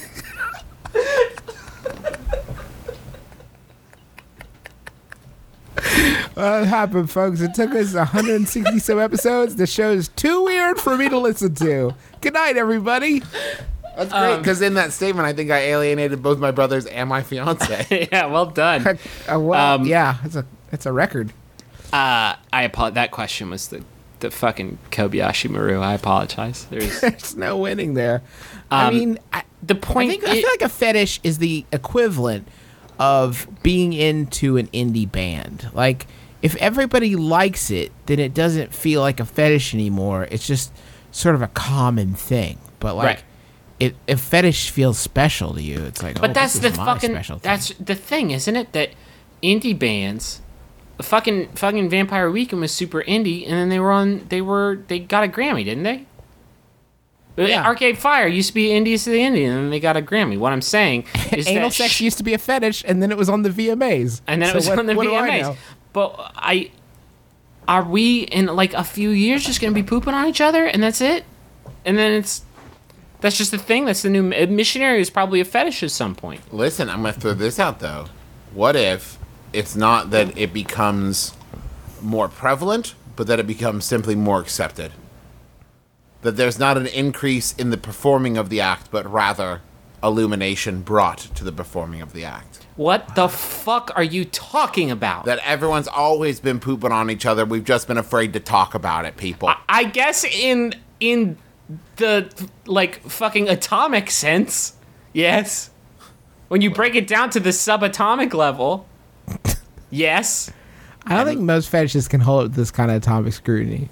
What happened, folks? It took us one hundred sixty some episodes. The show's too weird for me to listen to. Good night, everybody. That's great, because in that statement, I think I alienated both my brothers and my fiance. Yeah, well done. Uh, well, Um, yeah, it's a it's a record. Uh, I apologize. That question was the the fucking Kobayashi Maru. I apologize. There's There's no winning there. I Um, mean, I, the I point. think I i- feel like a fetish is the equivalent of being into an indie band. Like, if everybody likes it, then it doesn't feel like a fetish anymore. It's just sort of a common thing. But like, Right. it, if fetish feels special to you, it's like, But oh, that's this the is my fucking. special thing. That's the thing, isn't it? That indie bands, fucking fucking Vampire Weekend was super indie, and then they were on. They were. They got a Grammy, didn't they? Yeah. Arcade Fire used to be indies to the indie, and then they got a Grammy. What I'm saying is Anal that sex sh- used to be a fetish, and then it was on the V M As. and then So it was what- on the what do I V M As. know? But I, are we in like a few years just gonna be pooping on each other, and that's it? And then it's that's just the thing. That's the new missionary is probably a fetish at some point. Listen, I'm going to throw this out, though. What if it's not that it becomes more prevalent, but that it becomes simply more accepted? That there's not an increase in the performing of the act, but rather illumination brought to the performing of the act. What the fuck are you talking about? That everyone's always been pooping on each other. We've just been afraid to talk about it, people. I guess in in the like fucking atomic sense, yes. When you break it down to the subatomic level, yes. I don't think most fetishes can hold up this kind of atomic scrutiny.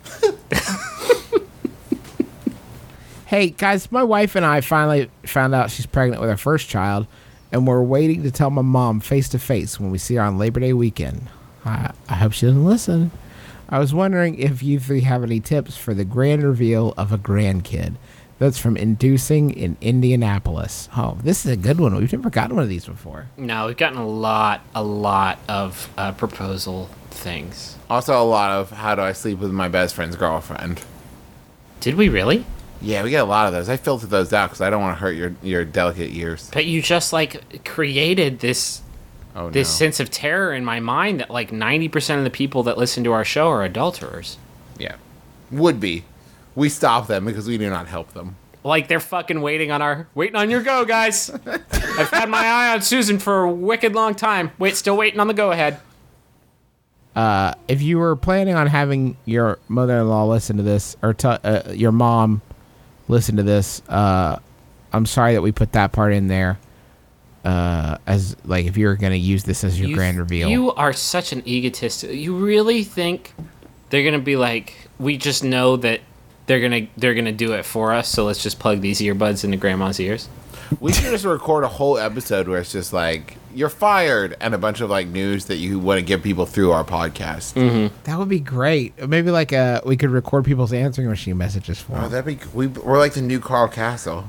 Hey, guys, my wife and I finally found out she's pregnant with our first child, and we're waiting to tell my mom face to face when we see her on Labor Day weekend. I, I hope she doesn't listen. I was wondering if you three have any tips for the grand reveal of a grandkid. That's from Inducing in Indianapolis. Oh, this is a good one. We've never gotten one of these before. No, we've gotten a lot, a lot of uh, proposal things. Also, a lot of how do I sleep with my best friend's girlfriend. Did we really? Yeah, we get a lot of those. I filter those out because I don't want to hurt your, your delicate ears. But you just like created this Oh, this no. sense of terror in my mind that like ninety percent of the people that listen to our show are adulterers. Yeah. Would be. We stop them because we do not help them. Like they're fucking waiting on our waiting on your go, guys. I've had my eye on Susan for a wicked long time. Wait, still waiting on the go ahead. If you were planning on having your mother-in-law listen to this, or t- uh, your mom listen to this, uh, I'm sorry that we put that part in there. Uh, as like if you were gonna use this as your You- grand reveal, You are such an egotist. You really think they're gonna be like, we just know that they're gonna they're gonna do it for us, so let's just plug these earbuds into grandma's ears. We should just record a whole episode where it's just like, you're fired, and a bunch of like news that you want to give people through our podcast. that would be great. Maybe like uh, we could record people's answering machine messages for Oh, them. that'd be. We, we're like the new Carl Castle.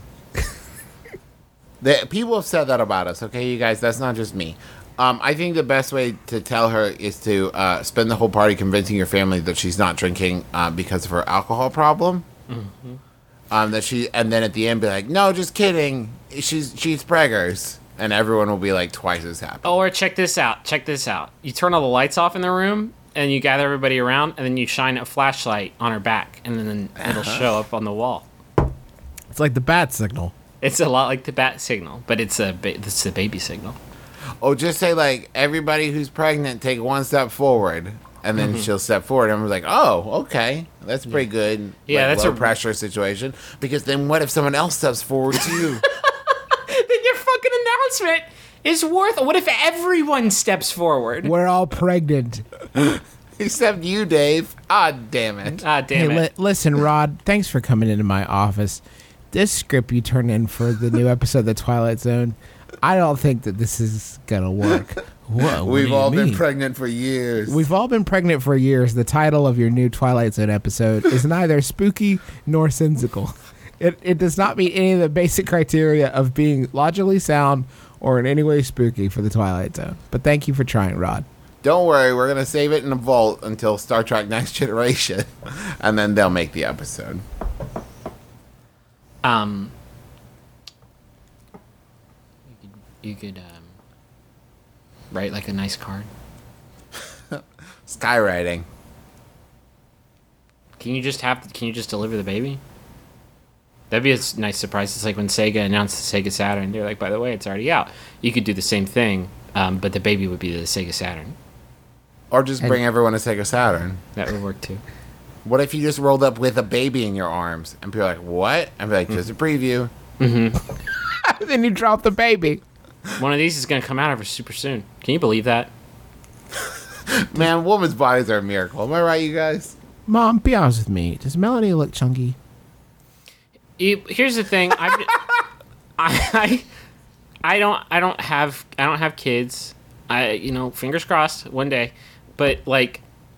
the, people have said that about us. Okay, you guys, that's not just me. Um, I think the best way to tell her is to uh, spend the whole party convincing your family that she's not drinking uh, because of her alcohol problem. Mm-hmm. Um, that she, and then at the end be like, "No, just kidding. She's she's preggers," and everyone will be like twice as happy. Or check this out. Check this out. You turn all the lights off in the room, and you gather everybody around, and then you shine a flashlight on her back, and then it'll show up on the wall. It's like the bat signal. It's a lot like the bat signal, but it's a ba- it's the baby signal. Oh, just say like, everybody who's pregnant, take one step forward. and then she'll step forward. And I'm like, oh, okay, that's pretty good. Yeah, like, that's low a- pressure situation. Because then what if someone else steps forward too? Then your fucking announcement is worth. What if everyone steps forward? We're all pregnant. Except you, Dave. Ah, damn it. Ah, damn hey, it. li- listen, Rod. Thanks for coming into my office. This script you turned in for the new episode of The Twilight Zone, I don't think that this is gonna work. What, what We've do you all been mean? pregnant for years. We've all been pregnant for years. The title of your new Twilight Zone episode is neither spooky nor sensical. It, it does not meet any of the basic criteria of being logically sound or in any way spooky for the Twilight Zone. But thank you for trying, Rod. Don't worry, we're gonna save it in a vault until Star Trek Next Generation, and then they'll make the episode. Um, you could, you could um, write like a nice card. Skywriting. Can you just have? Can you just deliver the baby? That'd be a s- nice surprise. It's like when Sega announced the Sega Saturn. They're like, by the way, it's already out. You could do the same thing, um, but the baby would be the Sega Saturn. Or just bring everyone to Sega Saturn. That would work too. What if you just rolled up with a baby in your arms? And people are like, what? And be like, just a preview. Then you drop the baby. One of these is gonna come out of her super soon. Can you believe that? Man, women's bodies are a miracle. Am I right, you guys? Mom, be honest with me. Does Melanie look chunky? You- Here's the thing. I've, I, I don't. I don't have. I don't have kids. I. You know, fingers crossed. One day. But like,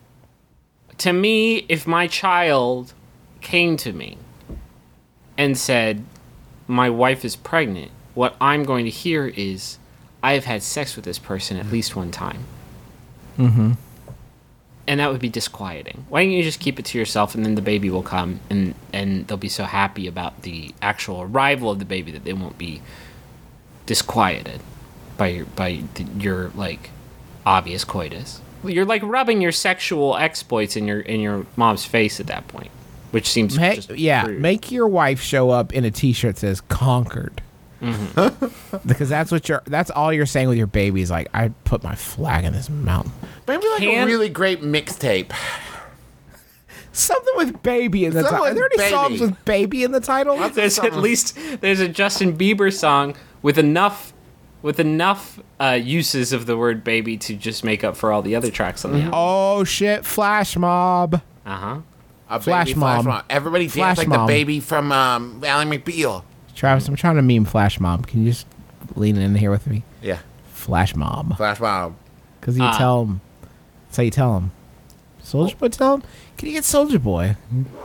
to me, if my child came to me and said, "My wife is pregnant," what I'm going to hear is, "I have had sex with this person at least one time." Mm-hmm. And that would be disquieting. Why don't you just keep it to yourself, and then the baby will come, and, and they'll be so happy about the actual arrival of the baby that they won't be disquieted by your by the, your like obvious coitus. You're like rubbing your sexual exploits in your in your mom's face at that point, which seems Ma- just yeah, rude. make your wife show up in a T-shirt that says "Conquered," because that's what you're. That's all you're saying with your baby is like, I put my flag in this mountain. Maybe like Can- a really great mixtape. Something with baby in the title. Something Are there any with songs baby. with baby in the title? There's at least there's a Justin Bieber song with enough with enough uh, uses of the word baby to just make up for all the other tracks on the album. Oh shit! Flash mob. Uh huh. A Flash baby, Mom. Flash Mom. Everybody Flash dance like Mom. the baby from um, Ally McBeal. Travis, I'm trying to meme Flash mob. Can you just lean in here with me? Yeah, Flash mob. Flash Mom. Because you Ah. tell him. That's how you tell him. Soldier Boy, tell him. Can you get Soldier Boy?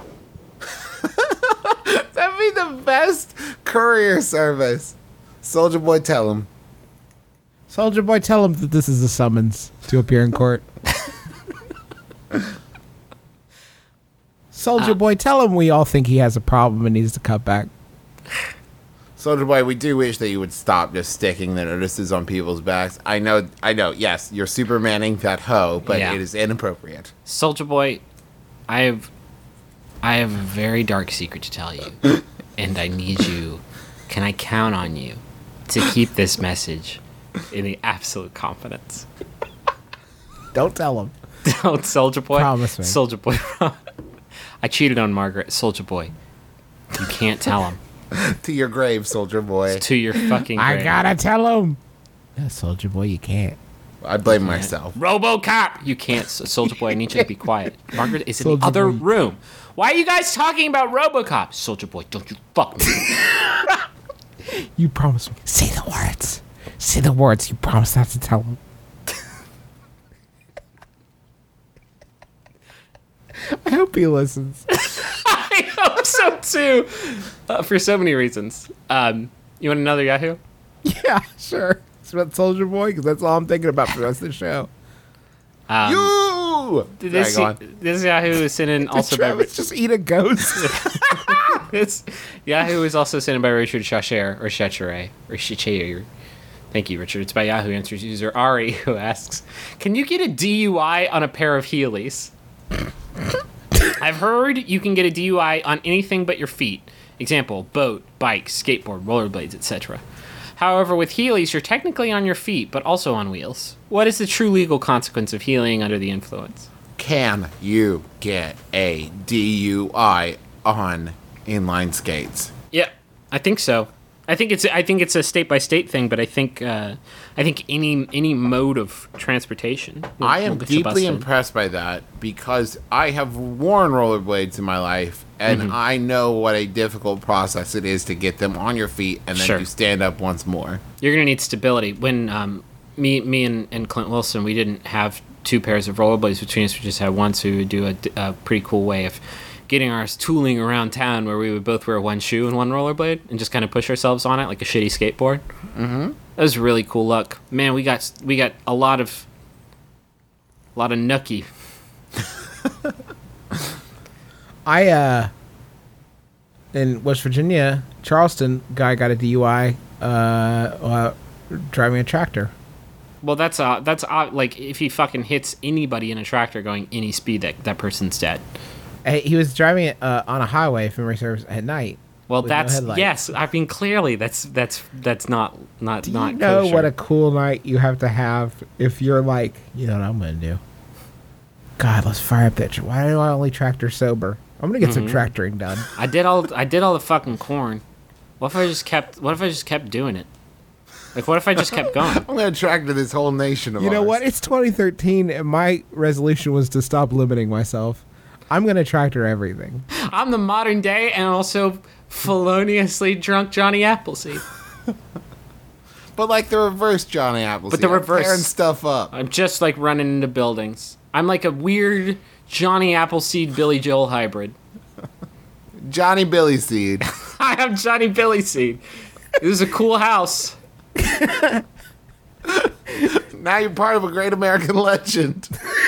That'd be the best courier service. Soldier Boy, tell him. Soldier Boy, tell him that this is a summons to appear in court. Soldier Boy, tell him we all think he has a problem and needs to cut back. Soldier Boy, we do wish that you would stop just sticking the notices on people's backs. I know, I know, yes, you're Supermaning that hoe, but Yeah. it is inappropriate. Soldier Boy, I have I have a very dark secret to tell you, and I need you. Can I count on you to keep this message in the absolute confidence? Don't tell him. Don't, Soldier Boy. Promise me. Soldier Boy. I cheated on Margaret. Soldier Boy. You can't tell him. To your grave, Soldier Boy. To your fucking I grave. gotta tell him. Yeah, Soldier Boy, you can't. I blame myself. RoboCop! You can't, S- Soldier Boy. I need you to be quiet. Margaret is in Soldier the other Boy. room. Why are you guys talking about RoboCop? Soldier Boy, don't you fuck me. You promise me. Say the words. Say the words. You promise not to tell him. I hope he listens. I hope so too. Uh, for so many reasons. Um, you want another Yahoo? Yeah, sure. It's about Soldier Boy because that's all I'm thinking about for the rest of the show. Um, you! This, Sorry, go on. this Yahoo is sent in also by Travis just eat a ghost. this Yahoo is also sent in by Richard Chacher or Chacher or Chacher. Thank you, Richard. It's by Yahoo Answers user Ari, who asks, "Can you get a D U I on a pair of Heelys?" I've heard you can get a D U I on anything but your feet. Example: boat, bike, skateboard, rollerblades, et cetera. However, with Heelys, you're technically on your feet, but also on wheels. What is the true legal consequence of heeling under the influence? can you get a D U I on inline skates? Yeah, I think so. I think it's I think it's a state by state thing, but I think uh, I think any any mode of transportation. will- I will am get you deeply busted. impressed by that because I have worn rollerblades in my life, and Mm-hmm. I know what a difficult process it is to get them on your feet and then Sure. you stand up once more. You're gonna need stability. When um, me me and, and Clint Wilson, we didn't have two pairs of rollerblades between us. We just had one, so we would do a, d- a pretty cool way of getting our tooling around town, where we would both wear one shoe and one rollerblade and just kind of push ourselves on it like a shitty skateboard. Mm-hmm. That was really cool luck, man. We got we got a lot of a lot of nookie. I uh in West Virginia, Charleston, guy got a D U I uh, uh driving a tractor. Well, that's uh that's uh, like if he fucking hits anybody in a tractor going any speed, that that person's dead. Uh, He was driving it uh, on a highway, if memory serves, at night. Well, with no that's headlights. yes. I mean, clearly, that's that's that's not not Do not you know kosher. what a cool night you have to have if you're like, you know what I'm gonna do? God, let's fire up that. Tr- Why do I only tractor sober? I'm gonna get some Mm-hmm. tractoring done. I did all I did all the fucking corn. What if I just kept? What if I just kept doing it? Like, what if I just kept going? I'm going to tractor this whole nation of You know ours. what? It's twenty thirteen, and my resolution was to stop limiting myself. I'm gonna tractor everything. I'm the modern day and also feloniously drunk Johnny Appleseed. But like the reverse Johnny Appleseed. But the I'm reverse. tearing stuff up. I'm just like running into buildings. I'm like a weird Johnny Appleseed Billy Joel hybrid. Johnny Billy Seed. I am Johnny Billy Seed. This is a cool house. Now you're part of a great American legend.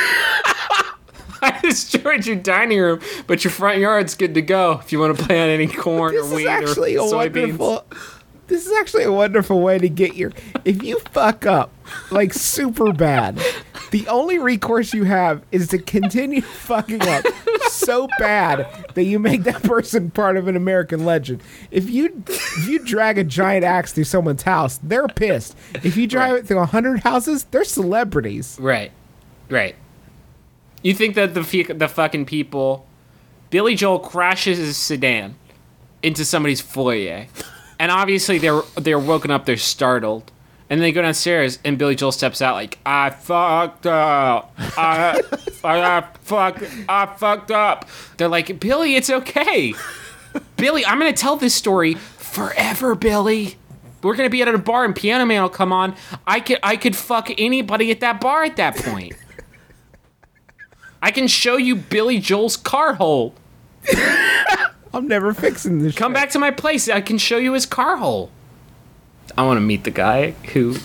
I destroyed your dining room, but your front yard's good to go if you want to plant any corn This or is wheat actually or a soybeans. wonderful. This is actually a wonderful way to get your. If you fuck up like super bad, the only recourse you have is to continue fucking up so bad that you make that person part of an American legend. If you if you drag a giant axe through someone's house, they're pissed. If you drive Right. it through a hundred houses, they're celebrities. Right, right. You think that the fe- the fucking people, Billy Joel crashes his sedan into somebody's foyer, and obviously they're they're woken up, they're startled, and they go downstairs, and Billy Joel steps out like, I fucked up, I, I, I fucked, I fucked up. They're like, Billy, it's okay, Billy, I'm gonna tell this story forever, Billy. We're gonna be at a bar, and Piano Man will come on. I could I could fuck anybody at that bar at that point. I can show you Billy Joel's car hole. I'm never fixing this. Come shit. back to my place. I can show you his car hole. I want to meet the guy who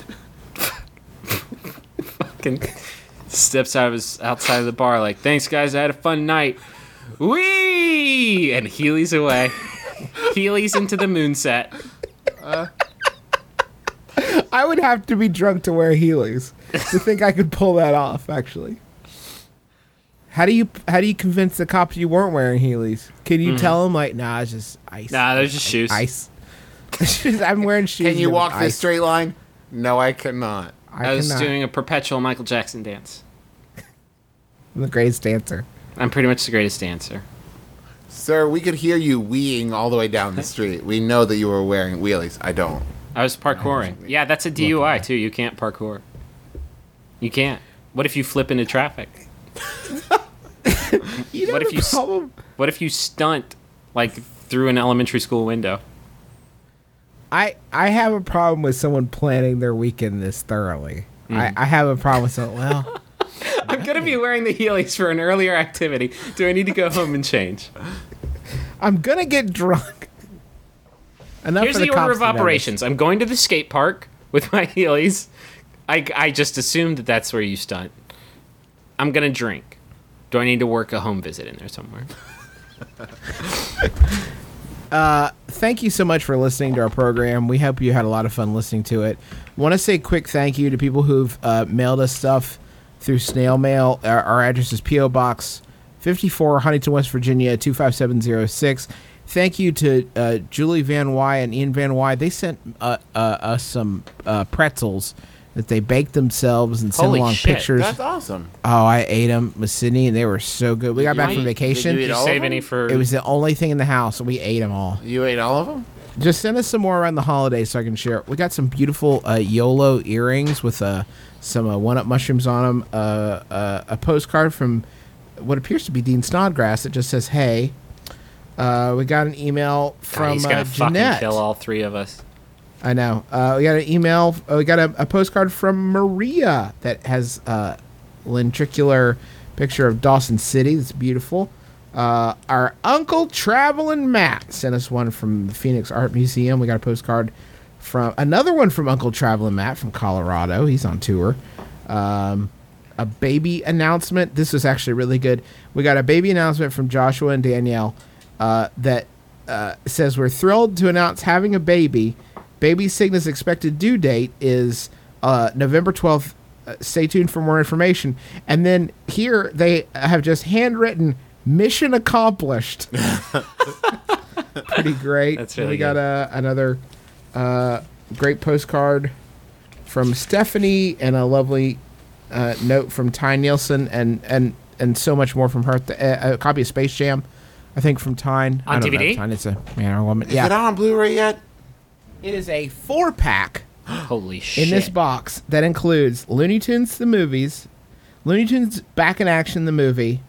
fucking steps out of his outside of the bar like, thanks guys, I had a fun night. Whee! And Heelys away. Heelys into the moonset. I would have to be drunk to wear Heelys to think I could pull that off. Actually, how do you how do you convince the cops you weren't wearing Heelys? Can you tell them like, nah, it's just ice? Nah, they're just shoes. Ice. It's just- I'm wearing shoes. Can you with walk this ice. straight line? No, I cannot. I, I was cannot. doing a perpetual Michael Jackson dance. I'm the greatest dancer. I'm pretty much the greatest dancer. Sir, we could hear you weeing all the way down the street. We know that you were wearing wheelies. I don't. I was parkouring. Yeah, that's a D U I too. You can't parkour. You can't. What if you flip into traffic? You know What if the you s- problem? What if you stunt like through an elementary school window? I I have a problem with someone planning their weekend this thoroughly. Mm. I, I have a problem with someone. Well, I'm gonna be wearing the Heelys for an earlier activity. Do I need to go home and change? I'm gonna get drunk. Enough Here's for the, the order cops of to notice. operations. I'm going to the skate park with my Heelys. I, I just assumed that that's where you stunt. I'm gonna drink. Do I need to work a home visit in there somewhere? Thank you so much for listening to our program. We hope you had a lot of fun listening to it. Want to say a quick thank you to people who've uh, mailed us stuff through snail mail. Our, our address is P O Box fifty-four, Huntington, West Virginia, two five seven zero six. Thank you to uh, Julie Van Wy and Ian Van Wy. They sent uh, uh, us some uh, pretzels that they baked themselves and sent Holy along shit, pictures. That's awesome. Oh, I ate them with Sydney, and they were so good. We got back you from eat- vacation. did you eat Did you all save of any them? for? It was the only thing in the house, and we ate them all. You ate all of them? Just send us some more around the holidays so I can share. We got some beautiful uh, YOLO earrings with uh, some uh, one-up mushrooms on them. Uh, uh, a postcard from what appears to be Dean Snodgrass that just says, hey. Uh, we got an email God, from he's gonna uh, fucking Jeanette. kill all three of us. I know. Uh, we got an email. Uh, we got a, a postcard from Maria that has a lenticular picture of Dawson City. That's beautiful. Uh, our uncle Traveling Matt sent us one from the Phoenix Art Museum. We got a postcard from another one from Uncle Traveling Matt from Colorado. He's on tour. Um, a baby announcement. This was actually really good. We got a baby announcement from Joshua and Danielle uh, that uh, says we're thrilled to announce having a baby. Baby Cygnus' expected due date is uh, November twelfth. Uh, stay tuned for more information. And then here they have just handwritten mission accomplished. Pretty great. That's And really we got good. uh, another uh, great postcard from Stephanie and a lovely uh, note from Ty Nielsen and, and, and so much more from her. Th- uh, a copy of Space Jam, I think, from Tyne. I On don't know D V D? if Tyne, it's a man or a woman. Is it Yeah. on Blu-ray yet? It is a four-pack Holy shit! in this box that includes Looney Tunes the movies, Looney Tunes Back in Action the movie,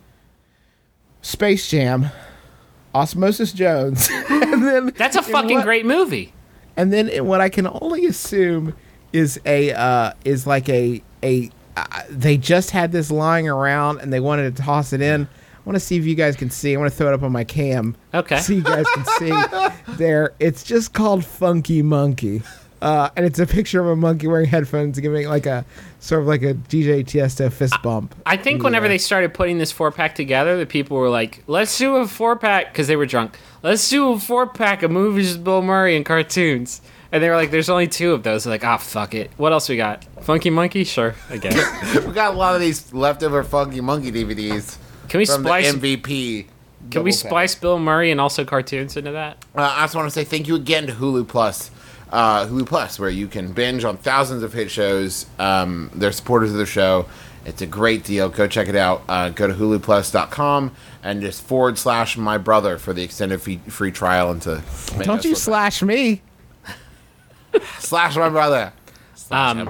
Space Jam, Osmosis Jones, and then That's a in fucking what- great movie. And then in what I can only assume is a uh, is like a a uh, they just had this lying around and they wanted to toss it in. I want to see if you guys can see. I want to throw it up on my cam. Okay. So you guys can see there. It's just called Funky Monkey. Uh, and it's a picture of a monkey wearing headphones giving like a sort of like a D J Tiesto fist bump. I think whenever Yeah. they started putting this four pack together, the people were like, "Let's do a four pack," because they were drunk. Let's do a four pack of movies with Bill Murray and cartoons. And they were like, "There's only two of those." They're like, "Ah, fuck it. What else we got? Funky Monkey, sure, I guess." We got a lot of these leftover Funky Monkey D V Ds Can we from the splice? M V P. Can we double pack. splice Bill Murray and also cartoons into that? Uh, I just want to say thank you again to Hulu Plus. Uh, Hulu Plus, where you can binge on thousands of hit shows. Um, they're supporters of the show. It's a great deal. Go check it out. Uh, go to hulu plus dot com and just forward slash my brother for the extended free, free trial and to make Don't us you look slash me. like- slash my brother. Slash Um, him.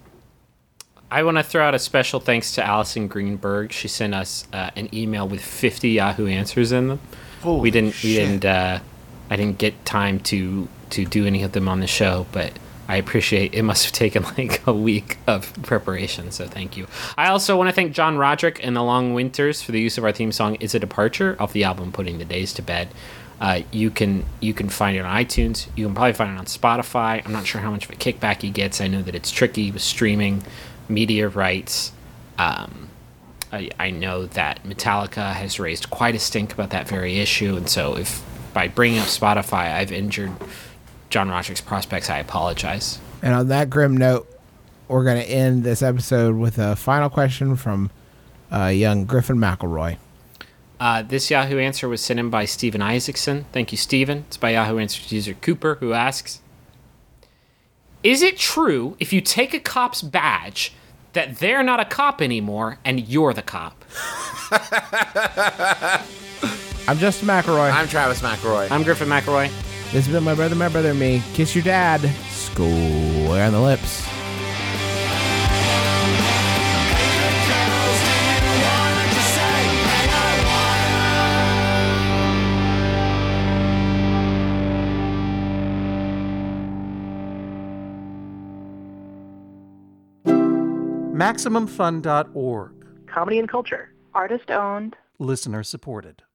I want to throw out a special thanks to Allison Greenberg. She sent us uh, an email with fifty Yahoo answers in them. Holy we didn't. We shit. didn't. Uh, I didn't get time to to do any of them on the show, but I appreciate. It must have taken like a week of preparation, so thank you. I also want to thank John Roderick and the Long Winters for the use of our theme song "Is a Departure" off the album "Putting the Days to Bed." Uh, you can you can find it on iTunes. You can probably find it on Spotify. I'm not sure how much of a kickback he gets. I know that it's tricky with streaming, media rights. Um, I, I know that Metallica has raised quite a stink about that very issue, and so if by bringing up Spotify I've injured John Roderick's prospects, I apologize. And on that grim note, we're going to end this episode with a final question from uh, young Griffin McElroy. Uh, this Yahoo answer was sent in by Steven Isaacson. Thank you, Steven. It's by Yahoo Answers user Cooper, who asks, is it true if you take a cop's badge that they're not a cop anymore and you're the cop? I'm Justin McElroy. I'm Travis McElroy. I'm Griffin McElroy. This has been My Brother, My Brother, and Me. Kiss your dad. Square on the lips. Maximum Fun dot org. Comedy and culture. Artist owned. Listener supported.